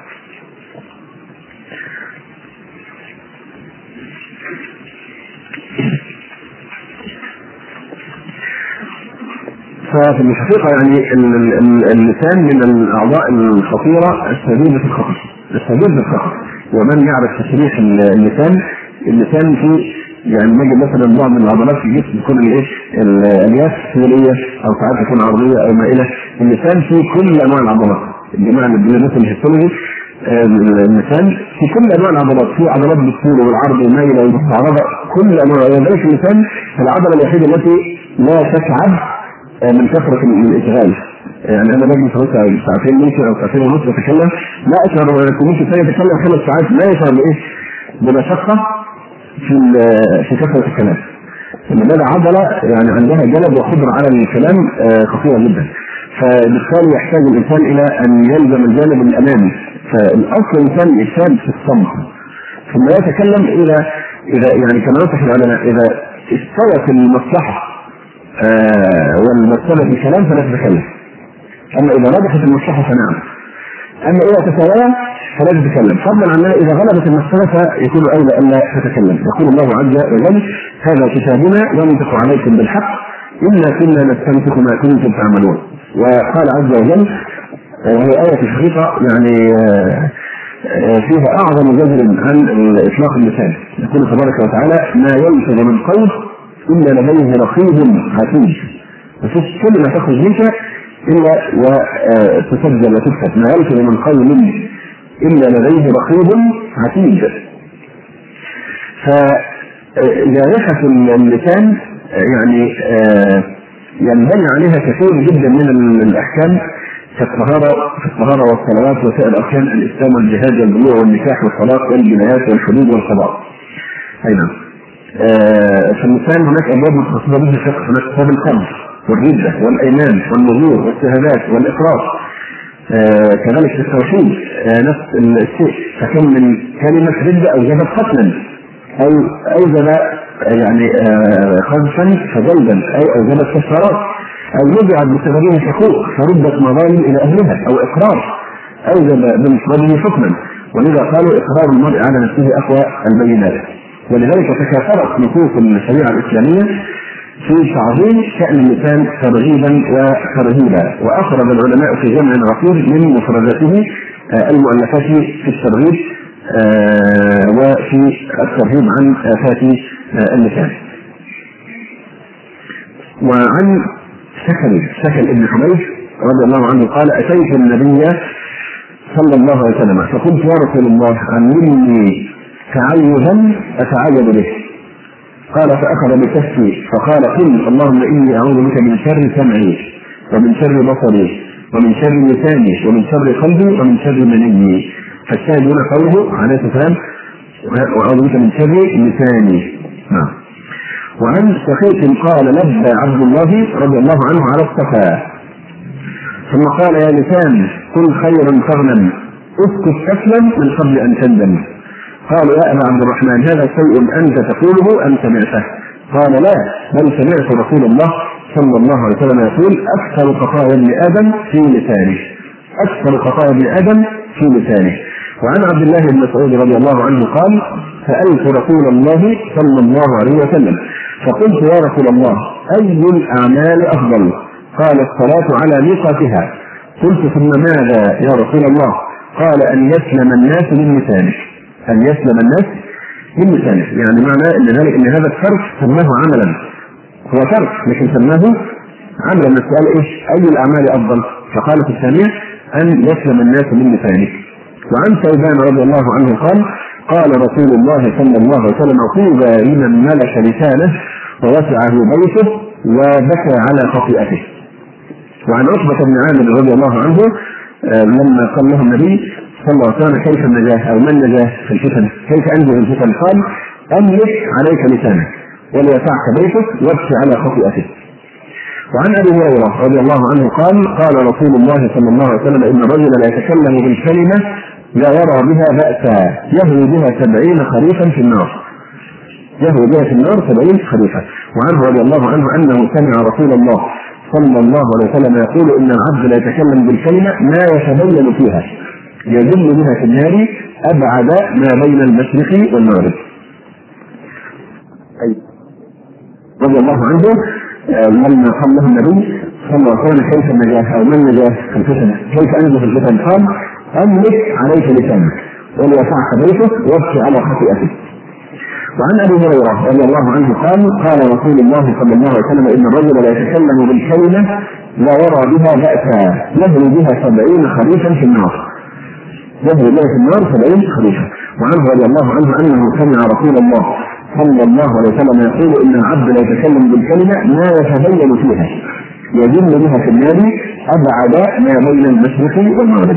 ففي الحقيقة يعني اللسان من الأعضاء الخطيرة الشديدة في الخطر، الشديد في الخطر. ومن يعرف تشريح اللسان، اللسان فيه يعني نجد مثلا بعض من العضلات في الجسم تكون الايه الالياف سوريه او ساعات تكون عرضيه او مائله. اللسان فيه كل انواع العضلات، الجماعه اللي بيدرسوا الهيستولوجي اللسان في كل انواع العضلات، في عضلات بالطول والعرض والميله والمستعرضه، كل انواع. ولذلك اللسان العضله الوحيده التي لا تتعب من كثره الاشغال. يعني انا بجلس مثلا ساعتين ممكن او ساعتين ونص بتكلم، لا اشعر ممكن ثانيه اتكلم خمس ساعات لا يشعر بايه؟ بمشقه في في كثره الكلام. لماذا؟ عضله يعني عندها جلد وقدره على الكلام خطيره جدا. فبالتالي يحتاج الانسان الى ان يلزم الجانب الامامي. فالاصل الانسان يشاب في الصمت ثم يتكلم اذا اذا يعني كما نصح العلماء اذا استوت المصلحه والمسألة في الكلام فلا تتكلم. أما إذا رجحت المصلحة فنعم، أما إذا تساوى فلا تتكلم. فضلا عن إذا غلبت المسألة فيكون أولى ألا تتكلم. يقول الله عز وجل: هذا كتابنا ينطق عليكم بالحق إنا كنا نستنسخ ما كنتم تعملون. وقال عز وجل وهي آية الحقيقة يعني فيها أعظم جزء عن إطلاق اللسان. يقول تبارك وتعالى: ما يلفظ من قول إلا لديه رقيب عتيد. مفيش كلمة تخرج منك إلا وتسجل وتكتب. ما يلفظ من قول إلا لديه رقيب عتيد. فإذا ريحة اللسان يعني ينبني عليها كثير جدا من الأحكام كالطهارة في الطهارة والصلوات وسائر أركان الإسلام والجهاد والبلوغ والنكاح والطلاق والجنايات والحدود والقضاء. أي نعم. في اللسان هناك أبواب متخصصة به الفقه، هناك كتاب القلب والردة والأيمان والنذور والشهادات والإقرار. آه كذلك في التوحيد آه نفس الشيء، فكم من كلمة ردة أوجبت قتلا أو أوجب يعني خذفا آه فجلدا أو أوجبت كفارات أو وضعت بسببها حقوق فردت مظالم إلى أهلها أو إقرار أوجب بمفرده حكما. ولذا قالوا إقرار المرء على نفسه أقوى البينات. ولذلك تكاثرت نصوص الشريعة الإسلامية في تعظيم شأن اللسان ترغيبا وترهيبا. وأخرج العلماء في جمع غفير من مفرداته المؤلفات في الترغيب وفي الترهيب عن آفات اللسان. وعن سكن سكن ابن حميد رضي الله عنه قال: أتيت النبي صلى الله عليه وسلم فقلت: يا رسول الله علمني تعيذا أتعيذ به. قال: فأخذ بكفي فقال: قل اللهم إني أعوذ بك من شر سمعي ومن شر بصري ومن شر لساني ومن شر قلبي ومن شر مني. فالشاهد هنا قوله عليه السلام: وأعوذ بك من شر لساني. نعم. وعن شقيق قال: لبى عبد الله رضي الله عنه على الصفا ثم قال: يا لسان قل خيرا تغنم، اسكت تسلم من قبل أن تندم. قالوا: يا أبا عبد الرحمن هذا شيء أنت تقوله أم سمعته؟ قال: لا، بل سمعت رسول الله صلى الله عليه وسلم يقول: أكثر خطايا ابن آدم في لسانه، أكثر خطايا ابن آدم في لسانه. وعن عبد الله بن مسعود رضي الله عنه قال: سألت رسول الله صلى الله عليه وسلم فقلت: يا رسول الله أي الأعمال أفضل؟ قال الصلاة على ميقاتها. قلت ثم ماذا يا رسول الله؟ قال أن يسلم الناس من لسانه. أن يسلم الناس من لسانه، يعني معناه أن ذلك أن هذا الترك سماه عملا، هو ترك لكن سماه عملا. السؤال إيش؟ أي الأعمال أفضل؟ فقال في الثانية أن يسلم الناس من لسانه. وعن ثوبان رضي الله عنه قال قال رسول الله صلى الله عليه وسلم طوبى لمن ملك لسانه ووسعه بيته وبكى على خطيئته. وعن عقبة بن عامر رضي الله عنه لما قال له النبي صلى الله عليه وسلم كيف النجاة أو من نجاه في الفتن، كيف أنجو في الفتن؟ قال أملك عليك لسانك وليسعك بيتك وابكي على خطيئته. وعن أبي هريرة رضي الله عنه قال قال رسول الله صلى الله عليه وسلم إن الرجل لا يتكلم بالكلمة لا يرى بها بأسا يهوي بها سبعين خريفا في النار، يهوي بها في النار سبعين خريفا. وعنه رضي الله عنه أنه سمع رسول الله صلى الله عليه وسلم يقول إن العبد لا يتكلم بالكلمة ما يتبين فيها يذل بها في النار أبعد ما بين المشرق والمغرب. رضي الله عنه لما قال له النبي صلى الله عليه وسلم كيف النجاة أو من نجاه في الفتن، كيف أنجو في الفتن؟ قال أملك عليك لسانك وليسعك بيتك وابكي على خطيئتك. وعن أبي هريرة رضي الله عنه قال قال رسول الله صلى الله عليه وسلم إن الرجل لا يتكلم بالكلمة لا يرى بها بأسا يهوي بها سبعين خريفا في النار، يهوي بها في النار سبعين خريفا. وعنه رضي الله عنه أنه سمع رسول الله صلى الله عليه وسلم يقول إن العبد لا يتكلم بالكلمة ما يتبين فيها يذل بها في النار أبعد ما بين المشرق والمغرب.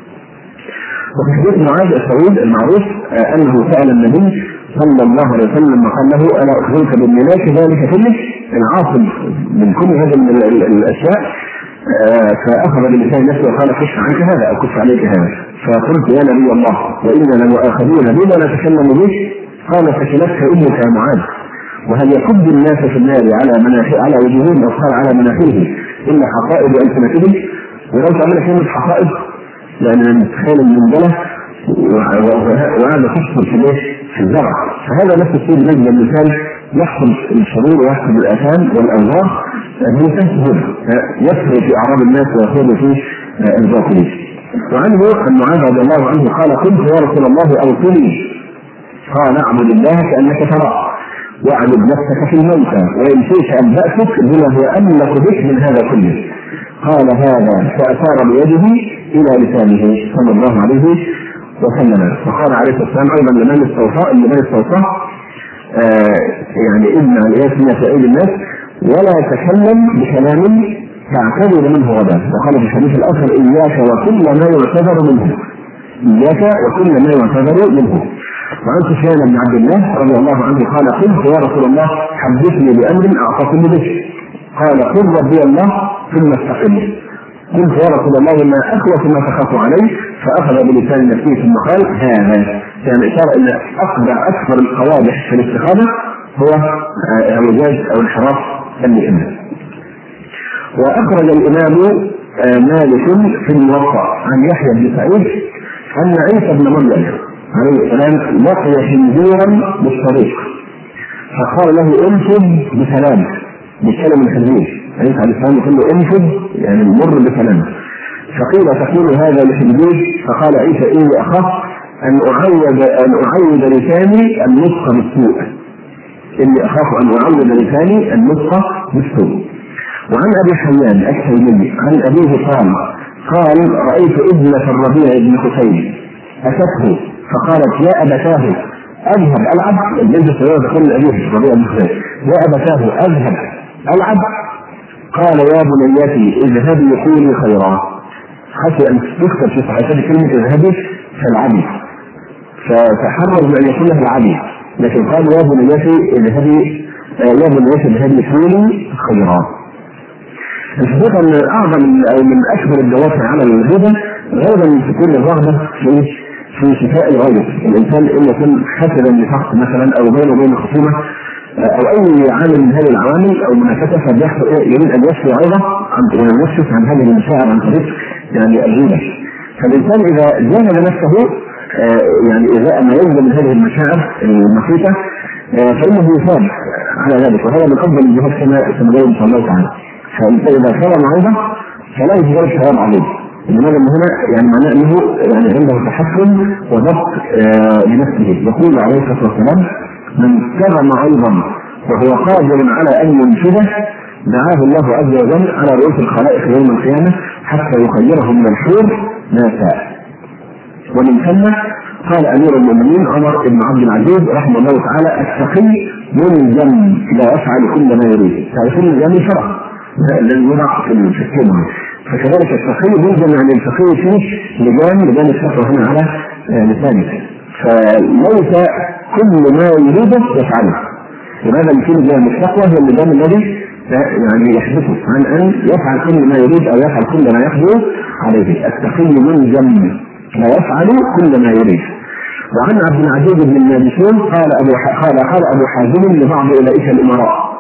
وفي حديث معاذ السعيد المعروف أنه سأل النبي صلى الله عليه وسلم لما قال له ألا أخبرك بالملاك ذلك كله العاصم من كل هذه الأشياء، فأخذ بلسان نفسه وقال كف عنك هذا أو كف عليك هذا. فقلت يا نبي الله وإننا لمؤاخذون بما نتكلم به. قال فكلتك أمك يا معاذ وهل يكب الناس في النار على مناخ على وجوههم أو قال على مناخيهم إلا حقائب ألسنتهم. ولو تعمل كلمة حقائب لأن نتخيل المنزلة وهذا تحصل في ليش في الزرع، فهذا نفس الشيء بالنسبة للإنسان يحصل الشرور ويحصل الآثام والأوضاع بلسان سهولة يسري في أعراض الناس ويخوض في الباطلين. وعنه أن معاذ رضي الله عنه قال قلت يا رسول الله أوصني قال اعبد الله كأنك تراه واعبد نفسك في الموتى وإن شئت أنبأتك بما هو أملك بك من هذا كله. قال هذا فأشار بيده إلى لسانه صلى الله عليه وسلم. وقال عليه الصلاة والسلام أيضا لمن استوصى لمن استوصى آه يعني إن الإياس من سائل الناس ولا تكلم بكلام تعتذر منه غدا. وقال في الحديث الآخر إياك وكل ما يعتذر منه، إياك وكل ما يعتذر منه. وعن سفيان بن عبد الله رضي الله عنه قال قلت يا رسول الله حدثني بأمر أعتصم به. قال قل ربي الله ثم استقم. قلت يا رسول الله ما أخوف ما تخاف عليه. فأخذ بلسان نفسه ثم قال هذا، يعني إشارة إلى أكبر أكثر القوادح في الاستقامة هو اعوجاج أو انحراف اللسان. وأخرج الإمام مالك في الموطأ عن يحيى بن سعيد أن عيسى بن مريم عليه السلام لقي خنزيرا بالطريق فقال له انفذ بسلام بالكلام الخنزير. عيسى عليه السلام يقول له انفذ يعني مر بسلام. فقيل تقول هذا لخنزير؟ فقال عيسى اني اخاف ان اعود ان اعود لساني النطق بالسوء، اني اخاف ان اعود لساني النطق بالسوء. وعن ابي حيان التيمي عن ابيه قال قال رايت ابنه الربيع بن حسين اتته فقالت يا ابتاه اذهب العب. البنت الصغيره تقول لابيه الربيع بن حسين يا ابتاه اذهب العب. قال يا بنيتي اذهبي قولي خيرا. خشي ان تكتب في صحيفتي كلمه اذهبي فالعبي فتحرر من ان يكون لها العبي، لكن قال يا بنيتي اذهبي يا بنيتي اذهبي قولي خيرا. الحقيقه ان اعظم او من اكبر الدوافع على الغيبه غير في كل الرغبه في في شفاء الغيب. الانسان ان يكون حسدا لشخص مثلا او بينه وبين خصومه او اي عامل من هذه العوامل او منافسه فبيحصل يريد ان يشفي غيره وينفس عن هذه المشاعر عن طريق يعني الغيبه. فالانسان اذا جاهد نفسه يعني اذا ما يلزم من هذه المشاعر المخيفه فانه يصاب على ذلك، وهذا من افضل الجهاد كما سنبين ان شاء الله تعالى. فاذا كان موعظه فلا يجوز الكلام عليه، لماذا هنا يعني معناه انه يعني عنده تحكم وضبط آه لنفسه. يقول عليه الصلاه والسلام: من سمع موعظا وهو قادر على ان ينفذه دعاه الله عز وجل على رؤوس الخلائق يوم القيامه حتى يخيره من الحور ما شاء. ومن ثم قال امير المؤمنين عمر بن عبد العزيز رحمه الله تعالى: التقي ملزم لا يفعل كل ما يريد. تعرفون الجميع شرع الذي يوضع في الكلمه، فكذلك التقي ملزم، يعني التقي فيه لجان لجان الشرع هنا على لسانه، فليس كل ما يريده يفعله. لماذا يكون لجان التقوى هو اللجان الذي يعني يحدثه عن ان يفعل كل ما يريد او يفعل كل ما يقدر عليه. التقي ملزم لا يفعل كل ما يريد. وعن عبد العزيز بن الماجشون قال ابو قال قال ابو حازم لبعض اولئك الامراء،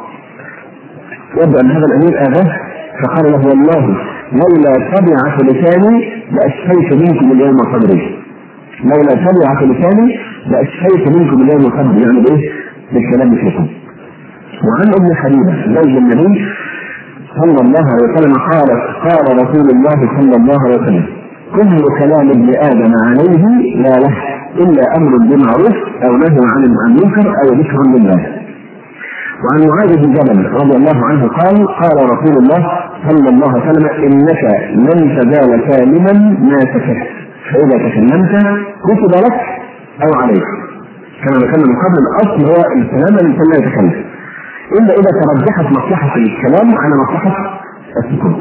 يبدو ان هذا الامير اذاه فقال له: والله لولا تبعة لساني لاشفيت منكم اليوم صدري. لولا تبعة لساني لاشفيت منكم اليوم صدري، يعني بايه؟ بالكلام فيكم. وعن ام حبيبه زوج النبي صلى الله عليه وسلم قال قال رسول الله صلى الله عليه وسلم: كل كلام ابن ادم عليه لا له الا امر بمعروف او نهي عن المنكر او ذكر لله. وعن معاذ بن جبل رضي الله عنه قال قال رسول الله صلى الله عليه وسلم: انك لن تزال كالما ما سكت، فاذا تكلمت كتب لك او عليك. كما ذكرنا من قبل، الاصل هو الكلام الانسان لا يتكلم الا اذا ترجحت مصلحه الكلام على مصلحه السكوت.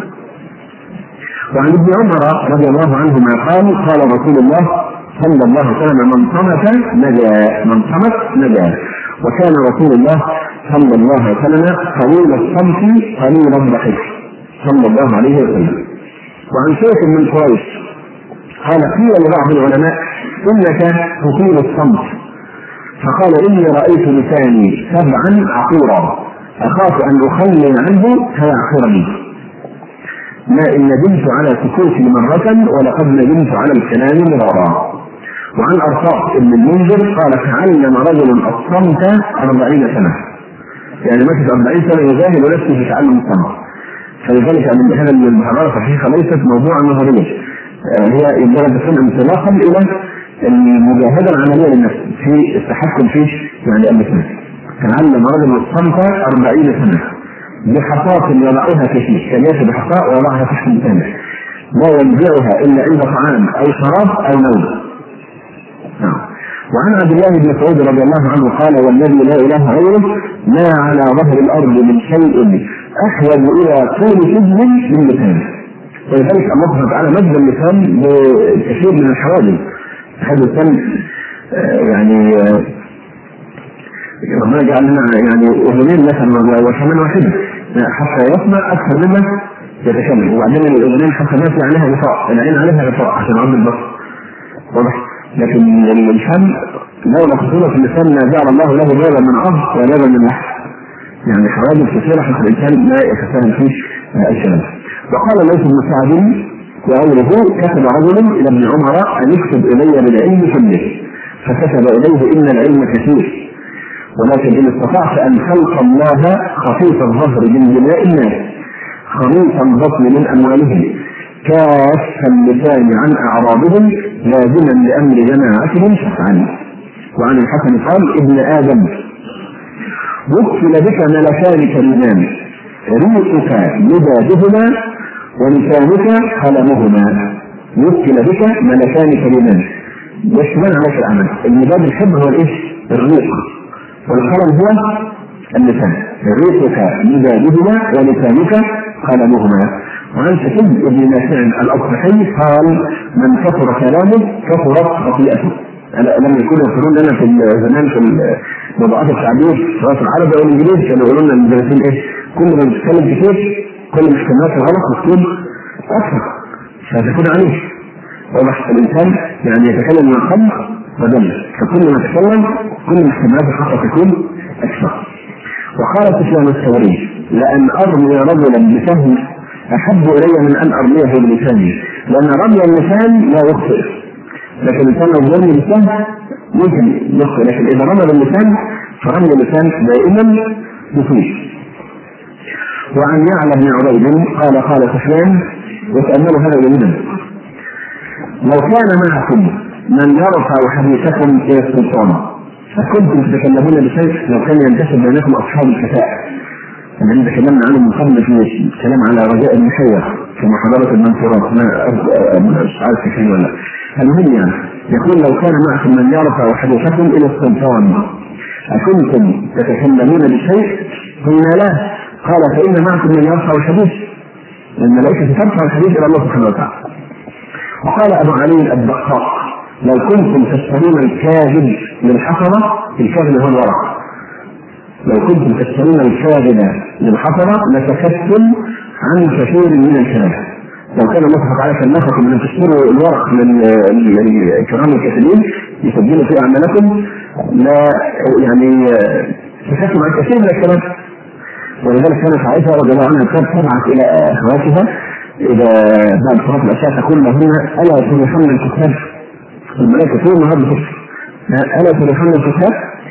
وعن ابن عمر رضي الله عنهما قال قال رسول الله صلى الله عليه وسلم: من صمت نجا، من صمت نجا. وكان رسول الله صلى الله عليه وسلم طويل الصمت قليل الضحك صلى الله عليه وسلم. وعن شيخ من قريش قال: قيل لبعض العلماء: انك تطيل الصمت، فقال: اني رايت لساني سبعا عقورا اخاف ان اخلي عنه فيعقرني، ما إن ندمت على سكوتي مرة ولقد ندمت على الكلام مرارا. وعن أرطاء بن المنذر قال: تعلم رجل الصمت أربعين سنة، يعني مكث أربعين سنة يجاهد نفسه في تعلم الصمت. فلذلك أن هذا المحاضرة صحيحة ليست موضوعا نظريا، هي ينبغي تكون انطلاقا إلى المجاهدة العملية للنفس في التحكم فيه، يعني اللسان. تعلم رجل الصمت أربعين سنة بحصاة يضعها في فيه، كان يأخذ بحصاة ويضعها تحت لسانه لا ينزعها إلا عند طعام أو شراب أو نوم. وعن عبد الله بن مسعود رضي الله عنه قال: والذي لا إله غيره ما على ظهر الأرض من شيء أحوج إلى طول سجن من لسانه. ولذلك الله سبحانه وتعالى مد اللسان بكثير من الحوادث. هذا اللسان يعني ربنا جعل لنا يعني اذنين مثلا وثمان واحده حتى يسمع اكثر مما يتكلم. وبعدين الاذنين حتى ما في عليها غطاء، العين عليها غطاء عشان عرض البصر، واضح؟ لكن الانسان لولا خطوره اللسان ما جعل الله له بابا من عظم وبابا من لحم، يعني حوادث كثيره حتى الانسان لا يتفاهم فيه الكلام. وقال ليس بن سعد وغيره: كتب رجل الى ابن عمر ان يكتب الي بالعلم كله، فكتب اليه: ان العلم كثير، ولكن إن استطعت أن خلق الله خفيف الظهر من دماء الناس خفيف البطن من أموالهم كاف اللسان عن أعراضهم لازما لأمر جماعتهم شفعا. وعن الحسن قال: ابن آدم وكل بك ملكان كريمان ريقك مدادهما ولسانك قلمهما. وكل بك ملكان كريمان يشمل عليك العمل. المداد الحب هو الإيش؟ الريق، والقلم هو اللسان. ريقك مدادهما ولسانك قلمهما. وعن سعيد بن نافع الأصبحي قال: من كثر كلامه كثرت خطيئته. لم يكونوا يقولون لنا في زمان في موضوعات التعبير سواء العربي او الانجليزي كانوا يقولون لنا المدرسين ايه؟ كل ما بتتكلم كتير كل ما الكلمات الغلط بتكون اكثر فتكون عليه. واضح؟ الانسان يعني يتكلم من الخمر ودم، فكل ما تكلم كل ما الكلمات الخطا تكون اكثر. وقال سفيان الثوري: لأن أرمي رجلا بسهم أحب إلي من أن أرميه بلساني، لأن رمي اللسان لا يخطئ، لكن الإنسان لو رمي اللسان ممكن يخطئ، لكن إذا رمى باللسان فرمي اللسان دائما يطيل. وعن يعلى بن عبيد قال قال سفيان وتأملوا هذا جيدا: لو كان معكم من يرفع حديثكم الى السلطان فكنتم تتكلمون بشيء لو كان ينتشر بينكم اصحاب الكفاءة الذين تكلمنا عنه من قبل في الكلام على رجاء المحير في محاضرة المنصورات ما عارف كيف ولا. المهم يعني يقول: لو كان معكم من يرفع حديثكم الى السلطان أكنتم تتكلمون بشيء؟ قلنا لا. قال: فإن معكم من يرفع الحديث، الملائكة ترفع الحديث إلى الله سبحانه وتعالى. وقال أبو علي الدقاق: لو كنتم تشترون الكاذب للحفظة، الكاذب هو الورق، لو كنتم تشترون الكاذب للحفظة لسكتتم عن كثير من الكلام. لو كان الله سبحانه وتعالى كلفكم ان تشتروا الورق للكرام الكاتبين يسجلوا في اعمالكم لا يعني سكتتم عن كثير من الكلام. ولذلك كانت عائشة رضي الله عنها كانت تبعث الى اخواتها اذا بعد صلاه العشاء تقول لهن: الا تريحن الكتاب؟ الملائكه طول النهار بتكتب: الا تريحن الكتاب؟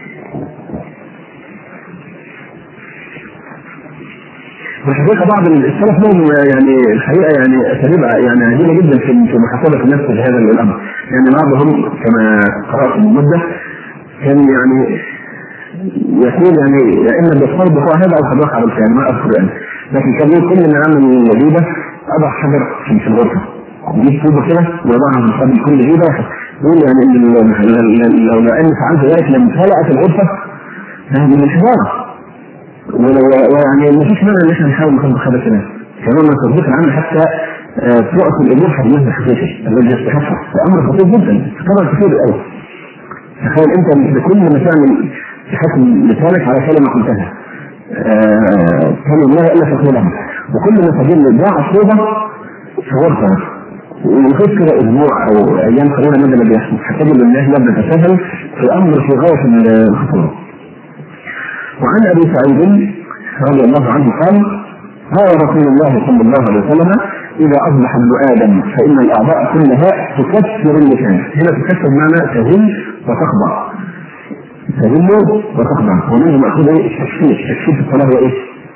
والحقيقه بعض السلف لهم يعني الحقيقه يعني اساليب يعني عجيبه جدا في محاسبه النفس لهذا الامر. يعني بعضهم كما قرات من مده كان يعني يقول يعني يا اما بالصلب هو هذا او قد وقع بالفعل ما اذكر يعني، لكن كان يقول كل من عمل جديده اضع حجر في الغرفه، يجيب طوبه كده ويضعها من قبل كل جديده. يقول يعني لو اني فعلت ذلك لامتلأت الغرفه هذه من الحجاره. ويعني ما فيش مانع ان احنا نحاول نخبط هذا الكلام كمان من تطبيق العمل حتى تؤثر الامور حديث الحقيقي الذي يستحقه. امر خطير جدا طبعا كثير قوي. تخيل انت بكل ما تعمل تحكم لسانك على كلمه قلتها كان الله الا تقولها، وكل ما تجل ضاع صوبه في غرفه ويخذ كده اسبوع او ايام قليله مدى اللي بيحصل هتجد الناس لا بتتساهل في امر في غايه الخطوره. وعن ابي سعيد رضي الله عنه قال: قال رسول الله صلى الله عليه وسلم: اذا اصبح ابن ادم فان الاعضاء كلها تكسر اللسان. هنا تكسر معنى تهل وتخضع، تهل وتخضع، ومنه مأخوذ ايه؟ التكسير. التكسير في الصلاه هو ايه؟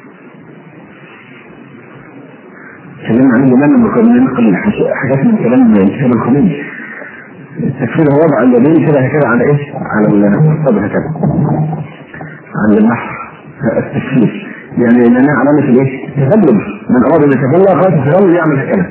تكلمنا عنه زمان لما كنا ننقل حاجات من كلام الكتاب الخليل. التكسير هو وضع اليدين كده هكذا على ايه؟ على الصدر هكذا عن النحر. التكسير يعني لنا علامة الايه؟ تغلب، من اراد ان يتغلب غاية التغلب يعمل هكذا.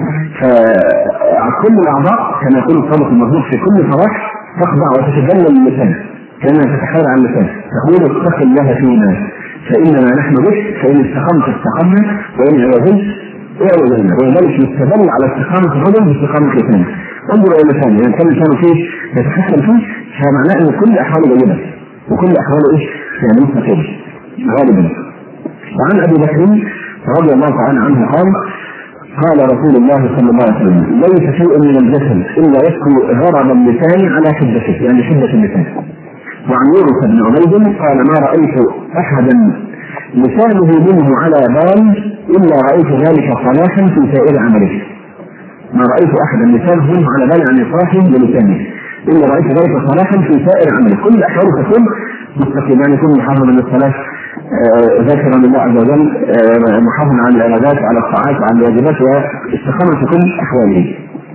فكل الاعضاء كما يقول الطابق المضبوط في كل صلاح تخضع وتتذلل اللسان كانها تتحايل على اللسان، تقول: اتق الله فينا فاننا نحن بك، فان استقمت استقمنا وان عوزلت اعوزلنا. ولذلك يستدل على استقامة الرجل باستقامة لسانه. انظر الى لسانه، يعني كان لسانه فيه يتحكم فيه فمعناه ان كل احواله جيدة وكل احواله ايش؟ يعني مستقيم غالبا. وعن ابي بكر رضي الله تعالى عنه قال: قال رسول الله صلى الله عليه وسلم: ليس شيء من الجسد الا يسكن غرض اللسان على حدته، يعني حده اللسان. وعن يونس بن عبيد قال: ما رايت احدا لسانه منه على بال الا رايت ذلك صلاحا في سائر عمله. ما رايت احدا لسانه منه على بال يعني صاحب للسانه الا رايت ذلك صلاحا في سائر عمله. كل احواله تكون مستقيم، يعني يكون محافظا للصلاه، ذاكرا لله عز وجل، محافظا على العبادات، على الطاعات، على الواجبات، واستقامة في كل احواله.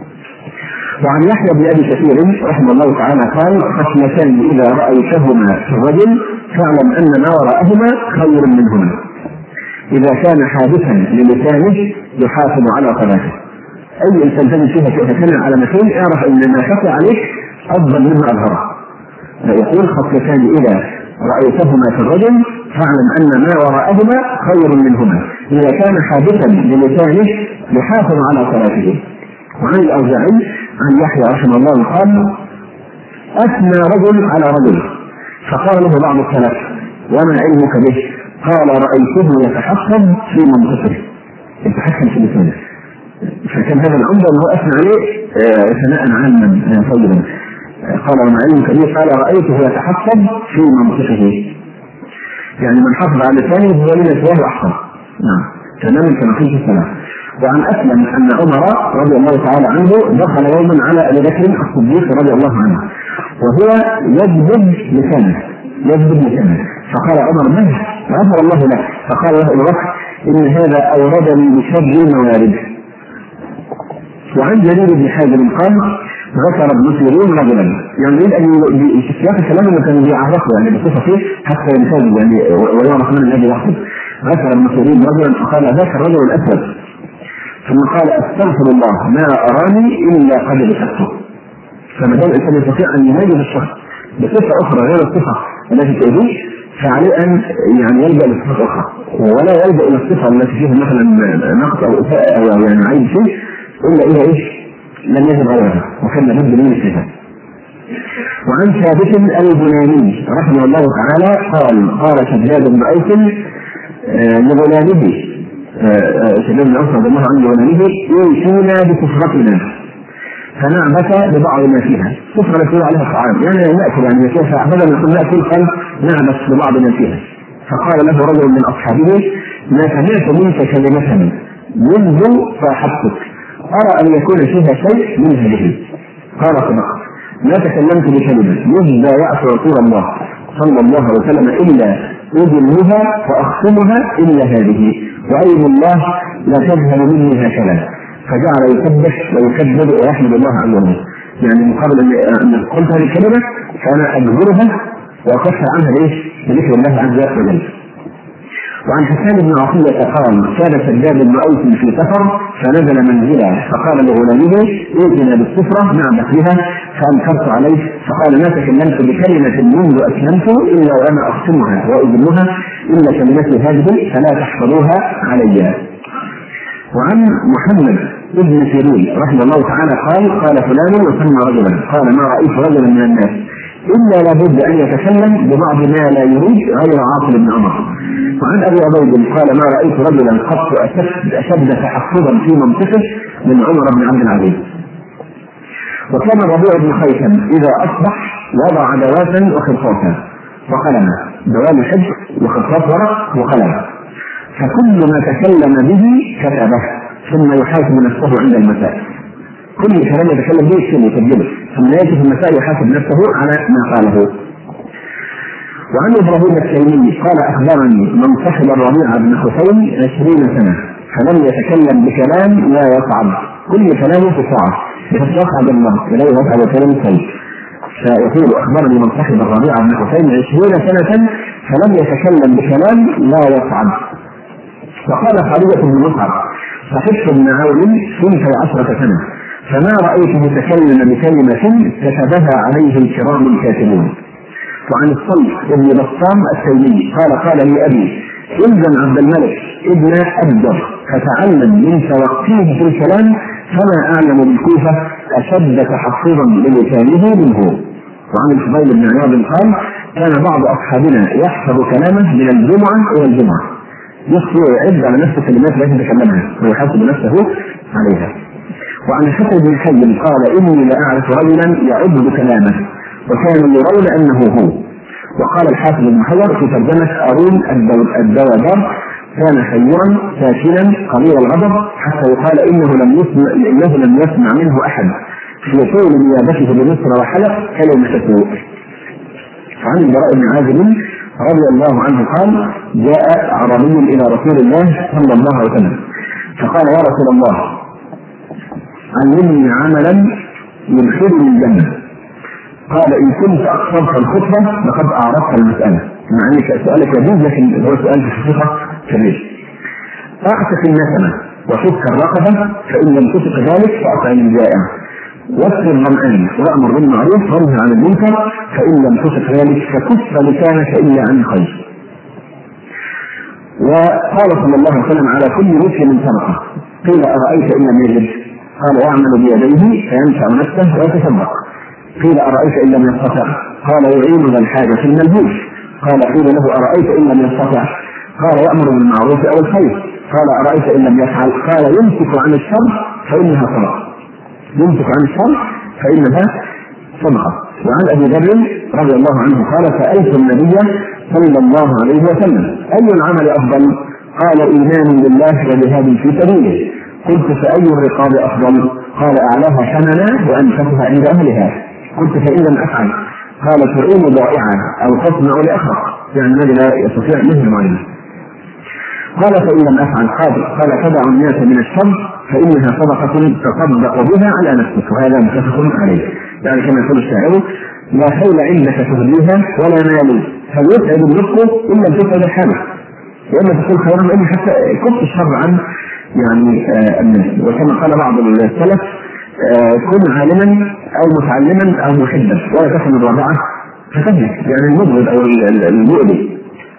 وعن يحيى بن ابي كثير رحمه الله تعالى قال: خصلتان اذا رايتهما في الرجل فاعلم ان ما وراءهما خير منهما. اذا كان حادثا للسانه يحافظ على صلاته. اي انسان تجد فيها تتكلم على مثل اعرف ان ما خفي عليك افضل مما اظهره. يقول: خصلتان اذا رأيتهما في الرجل فاعلم أن ما وراءهما خير منهما. إذا كان حادثا للسانه يحافظ على صلاته. وعن الأوزاعي عن يحيى رحمه الله قال: أثنى رجل على رجل فقال له بعض السلف: وما علمك به؟ قال: رأيته يتحكم في منطقه، يتحكم في لسانه. فكان هذا الأمر أنه أثنى عليه ثناء عاما طيبا. قال: وما علمك به؟ قال: رأيته يتحكم في منطقه، يعني من حافظ على لسانه هو من سواه أحسن. نعم تماما كما قلت في السلام. وعن أسلم أن عمر رضي الله تعالى عنه دخل يوما على أبي بكر الصديق رضي الله عنه وهو يجذب لسانه يجذب لسانه فقال عمر: من غفر الله له. فقال له ابو بكر ان هذا اوردني بشر الموارد. وعن جرير بن حازم قال ذكر ابن سيرين رجلا، يعني يريد ان في سياق الكلام اللي كان بيعرفه يعني بصفه فيه حتى ينفذ يعني ويعرف من الذي يحدث. ذكر ابن سيرين رجلا فقال ذاك الرجل الاسود، ثم قال استغفر الله ما اراني الا قد بحثته. فما دام الانسان يستطيع ان يميز الشخص بصفه اخرى غير الصفه التي تؤذيه فعليه ان يعني يلجا لصفه اخرى، ولا يلجا الى الصفه التي فيها مثلا نقص او اساءه او يعني عيب شيء الا اذا ايش لم يجد غيرها، وكان لابد من مثلها. وعن ثابت البناني رحمه الله تعالى قال قال شداد بن اوس لغلامه شداد بن اوس رضي الله عنه لغلامه اوصونا بسفرتنا فنعبث ببعض ما فيها. سفرة يقول عليها طعام يعني ناكل يعني كيف بدل ما ناكل قال نعبث ببعض ما فيها. فقال له رجل من اصحابه ما سمعت منك كلمة منذ صاحبتك أرى أن يكون فيها شيء من هذه. قال صدقت ما تكلمت بكلمة منذ لا يعصي رسول الله صلى الله عليه وسلم إلا أذنها وأختمها إلا هذه، وأيم الله لا تذهب مني هكذا. فجعل يسبح ويكذب ويحمد الله عز وجل، يعني مقابل أن قلت هذه الكلمة فأنا أجبرها وأكفر عنها ليش؟ بذكر الله عز وجل. وعن حسان بن عطية قال كان شداد بن اوس في سفر فنزل منزلا فقال لغلامه ائتنا بالسفرة نعبث بها، فانكرت عليه فقال ما تكلمت بكلمة منذ اسلمت الا وانا اختمها واذنها الا كلمتي هذه فلا تحفظوها علي. وعن محمد ابن سيرين رحمه الله تعالى قال قال فلان وسمى رجلا قال ما رايت رجلا من الناس الا لابد ان يتكلم ببعض ما لا يريد غير عاصم بن عمر. وعن ابي عبيد قال ما رايت رجلا قط اشد, أشد تحفظا في منطقه من عمر بن عبد العزيز. وكان ربيع بن خيثم اذا اصبح وضع دواتا وخرقاتا وقلما، دوال الحج وخرقات ورق وقلم، فكل ما تكلم به كتبه ثم يحاسب نفسه عند المساء. كل كلام يتكلم به يكتبه يسجله ثم ياتي في المساء يحاسب نفسه على ما قاله. وعن ابراهيم التيمي قال اخبرني من صحب الربيع بن حسين عشرين سنه فلم يتكلم بكلام لا يصعد، كل كلامه في ساعه يصعد الله اليه يصعد كلام سيء. فيقول اخبرني من صحب الربيع بن حسين عشرين سنه فلم يتكلم بكلام لا يصعد. وقال خالد بن مصعب صحبت ابن عون سنتي عشرة سنه فما رايته تكلم بكلمه كتبها عليه الكرام الكاتبون. وعن الصلت ابن بسام التيمي قال قال لي ابي الزم عبد الملك ابن ابدر فتعلم من توقيه في الكلام فما اعلم بالكوفه اشد تحفظا للسانه منه. وعن الفضيل بن عياض قال كان بعض اصحابنا يحفظ كلامه من الجمعه الى الجمعه، يخطئ يعد على نفس الكلمات التي تكلمها ويحاسب نفسه عليها. وعن الحسن بن حي قال اني لاعرف رجلا يعد بكلامه وكانوا يرون انه هو. وقال الحافظ بن حجر في ترجمه ارون الدوادر كان حيرا ساكنا قليل الغضب حتى يقال انه لم يسمع انه لم يسمع منه احد في طول نيابته بمصر وحلب كلمه سوء. وعن البراء بن عازب رضي الله عنه قال جاء عربي الى رسول الله صلى الله عليه وسلم فقال يا رسول الله علمني عملا يدخلني الجنه. قال إن كنت أقصرت الخطبة لقد أعرفت المسألة، مع أنك سؤالك يجوز لكن هو سؤال في الحقيقة كبير. أعتق النسمة وفك الرقبة فإن لم تفق ذلك فأطعم الجائع، واسر الظمآن وأمر بالمعروف وانهى عن المنكر فإن لم تفق ذلك فكف لسانك إلا عن خير. وقال صلى الله عليه وسلم على كل مسلم صدقة. قيل أرأيت إن لم يجد؟ قال يعمل بيديه فينفع نفسه ويتصدق. قيل أرأيت إن لم يستطع؟ قال يعين ذا الحاجة في الملهوف. قال قيل له أرأيت إن لم يستطع؟ قال يأمر بالمعروف أو الخير. قال أرأيت إن لم يفعل؟ قال يمسك عن الشر فإنها صدقة. يمسك عن الشر فإنها صدقة. وعن أبي ذر رضي الله عنه قال سألت النبي صلى الله عليه وسلم أي العمل أفضل؟ قال إيمان بالله وجهاد في سبيله. قلت فأي الرقاب أفضل؟ قال أعلاها ثمنا وأنفسها عند أهلها. قلت فإن لم أفعل؟ قال تعين ضائعا أو تصنع لأخرق، يعني الذي لا يستطيع مثل معين. قال فإن لم أفعل قال تدع الناس من الشر فإنها صدقة تصدق بها على نفسك، وهذا متفق عليه. يعني كما يقول الشاعر لا خيل عندك تهديها ولا مال فليسعد الرزق إن لم تسعد حاله، لأن تكون خيرا لأن حتى كف الشر عن يعني آه الناس. وكما قال بعض السلف آه كن عالما أو متعلما أو محبا ولا تكن الرابعة فتهلك، يعني المبغض أو المؤذي.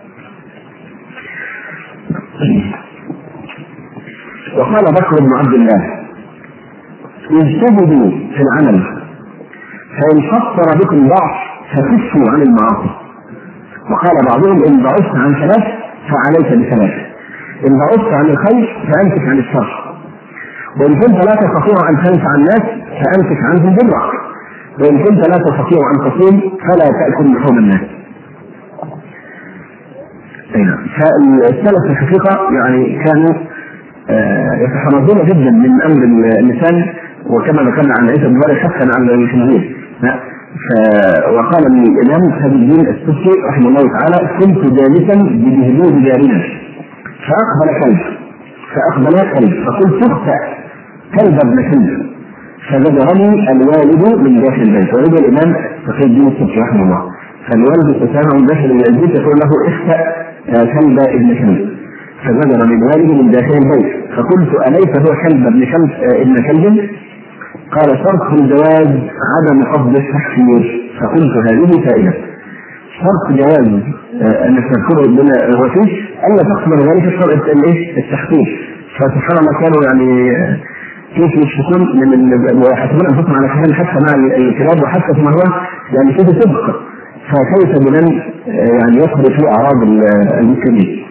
وقال بكر بن عبد الله اجتهدوا في العمل فإن خطر بكم ضعف فكفوا عن المعاصي. وقال بعضهم إن ضعفت عن ثلاث فعليك بثلاث، إن ضعفت عن الخير فأمسك عن الشر، وإن كنت لا تستطيع أن تنفع الناس فأمسك عنهم ضرك، وإن كنت لا تستطيع أن تصوم فلا تأكل لحوم الناس. فالسلف في الحقيقة يعني كانوا يتحرزون جدا من أمر اللسان، وكما ذكرنا عن عيسى بن مريم حتى عن الخنزير. وقال الإمام تاج الدين السبكي رحمه الله تعالى كنت جالسا بجهدود جارنا فأقبل كلب فأقبل كلب فقلت اخطأ كلب ابن كلب فزجرني الوالد من داخل البيت. ولد الإمام تاج الدين السبكي رحمه الله، فالوالد سبحانه من داخل البيت يقول له اخطأ كلب ابن كلب فزجرني الوالد من داخل البيت. فقلت أليس هو كلب ابن كلب ابن كلب؟ قال شرط الجواز عدم قصد التحقير. فقلت هذه فائدة شرط جواز أن تذكره بلا وفيش ألا تقبل ذلك شرط التحقير. فسبحان الله كانوا يعني كيف يشكون من ويحسبون أنفسهم على كلام حتى مع الكلاب وحتى فيما هو يعني كيف صدق، فكيف بمن يعني يخرج في أعراض المسلمين.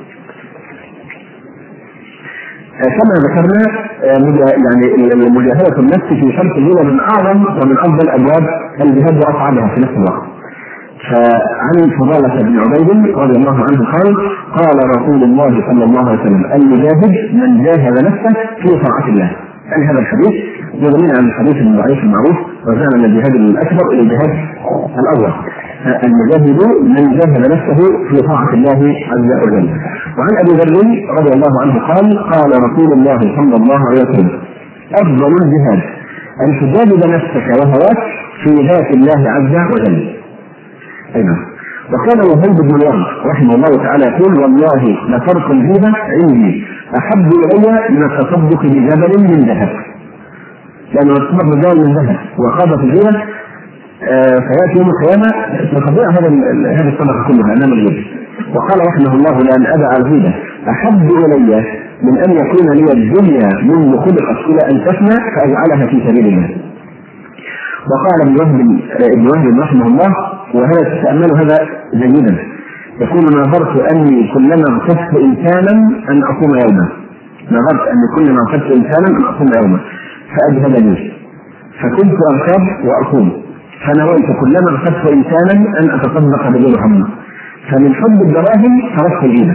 كما ذكرنا يعني مجاهدة النفس في شرط الأولى من أعظم ومن أفضل أبواب الجهاد وأصعبها في نفس الوقت. فعن فضالة بن عبيد رضي الله عنه قال قال رسول الله صلى الله عليه وسلم المجاهد من جاهد نفسه في طاعة الله. يعني هذا الحديث يغنينا عن الحديث الضعيف المعروف وكان من الجهاد الأكبر إلى الجهاد الأول. المجاهد من جاهد نفسه في طاعة الله عز وجل. وعن أبي ذر رضي الله عنه قال قال رسول الله صلى الله عليه وسلم أفضل الجهاد أن تجاهد نفسك وهواك في ذات الله عز وجل. أيضا وكان وهيب بن الورد رحمه الله تعالى يقول والله لفرق الهبة عندي أحب إلي من التصدق بجبل من ذهب، لأنه التصدق بجبل من ذهب وقابة الهبة آه فيأتي يوم القيامة تستطيع هذا هذه الصدقة كلها أمام الغيب. وقال رحمه الله لأن أدع الغيبة أحب إلي من أن يكون لي الدنيا منذ خلقت إلى أن تفنى فأجعلها في سبيل الله. وقال ابن وهب رحمه الله وهذا تتأمل هذا جيدا يقول نظرت أني كلما اغتبت إنسانا أن أصوم يوما، نظرت أني كلما اغتبت إنسانا أن أصوم يوما فأجهدني فكنت أغتاب وأصوم، فنويت كلما اغتبت إنسانا أن أتصدق بدرهم، فمن حب الدراهم تركت الغيبة.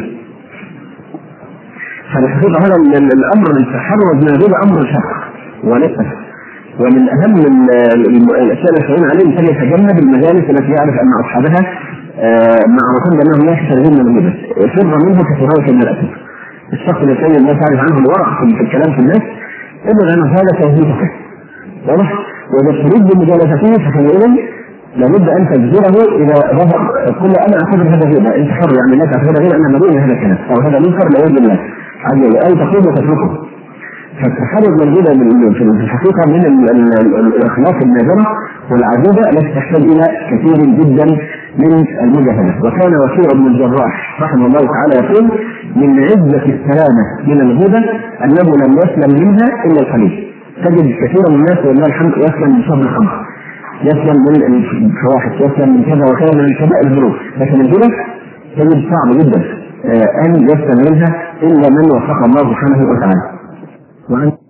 فالحقيقة هذا الأمر التحرز من الغيبة أمر شاق وللأسف، ومن أهم الأشياء التي عليه الإنسان يتجنب المجالس التي يعرف أن أصحابها معروفون بأنهم لا يحترزون من الغيبة، يفر منه كفراية من الأسف. الشخص الذي لا تعرف عنه الورع في الكلام في الناس إذا أن هذا تهديدك واضح، وإذا تريد مجالسته فحينئذ لابد أن تجزره إذا ظهر كل أنا أعتبر هذا غيبة، أنت حر يعني لا تعتبر غيبة أنا مدين هذا الكلام أو هذا منكر لا يرضي الله عز وجل أو تقول وتتركه. فالتحرز من الغيبة في الحقيقة من الأخلاق النادرة والعجيبة التي تحتاج إلى كثير جدا من المجاهدة. وكان وكيع بن الجراح رحمه الله تعالى يقول من عزة السلامة من الغيبة أنه لم يسلم منها إلا القليل. تجد كثير من الناس والله الحمد يسلم من شر الخمر، يسلم من الفواحش، يسلم من كذا وكذا من كبائر الذنوب، لكن الغيبة تجد صعب جدا أن يسلم منها إلا من وفق الله سبحانه وتعالى. وعن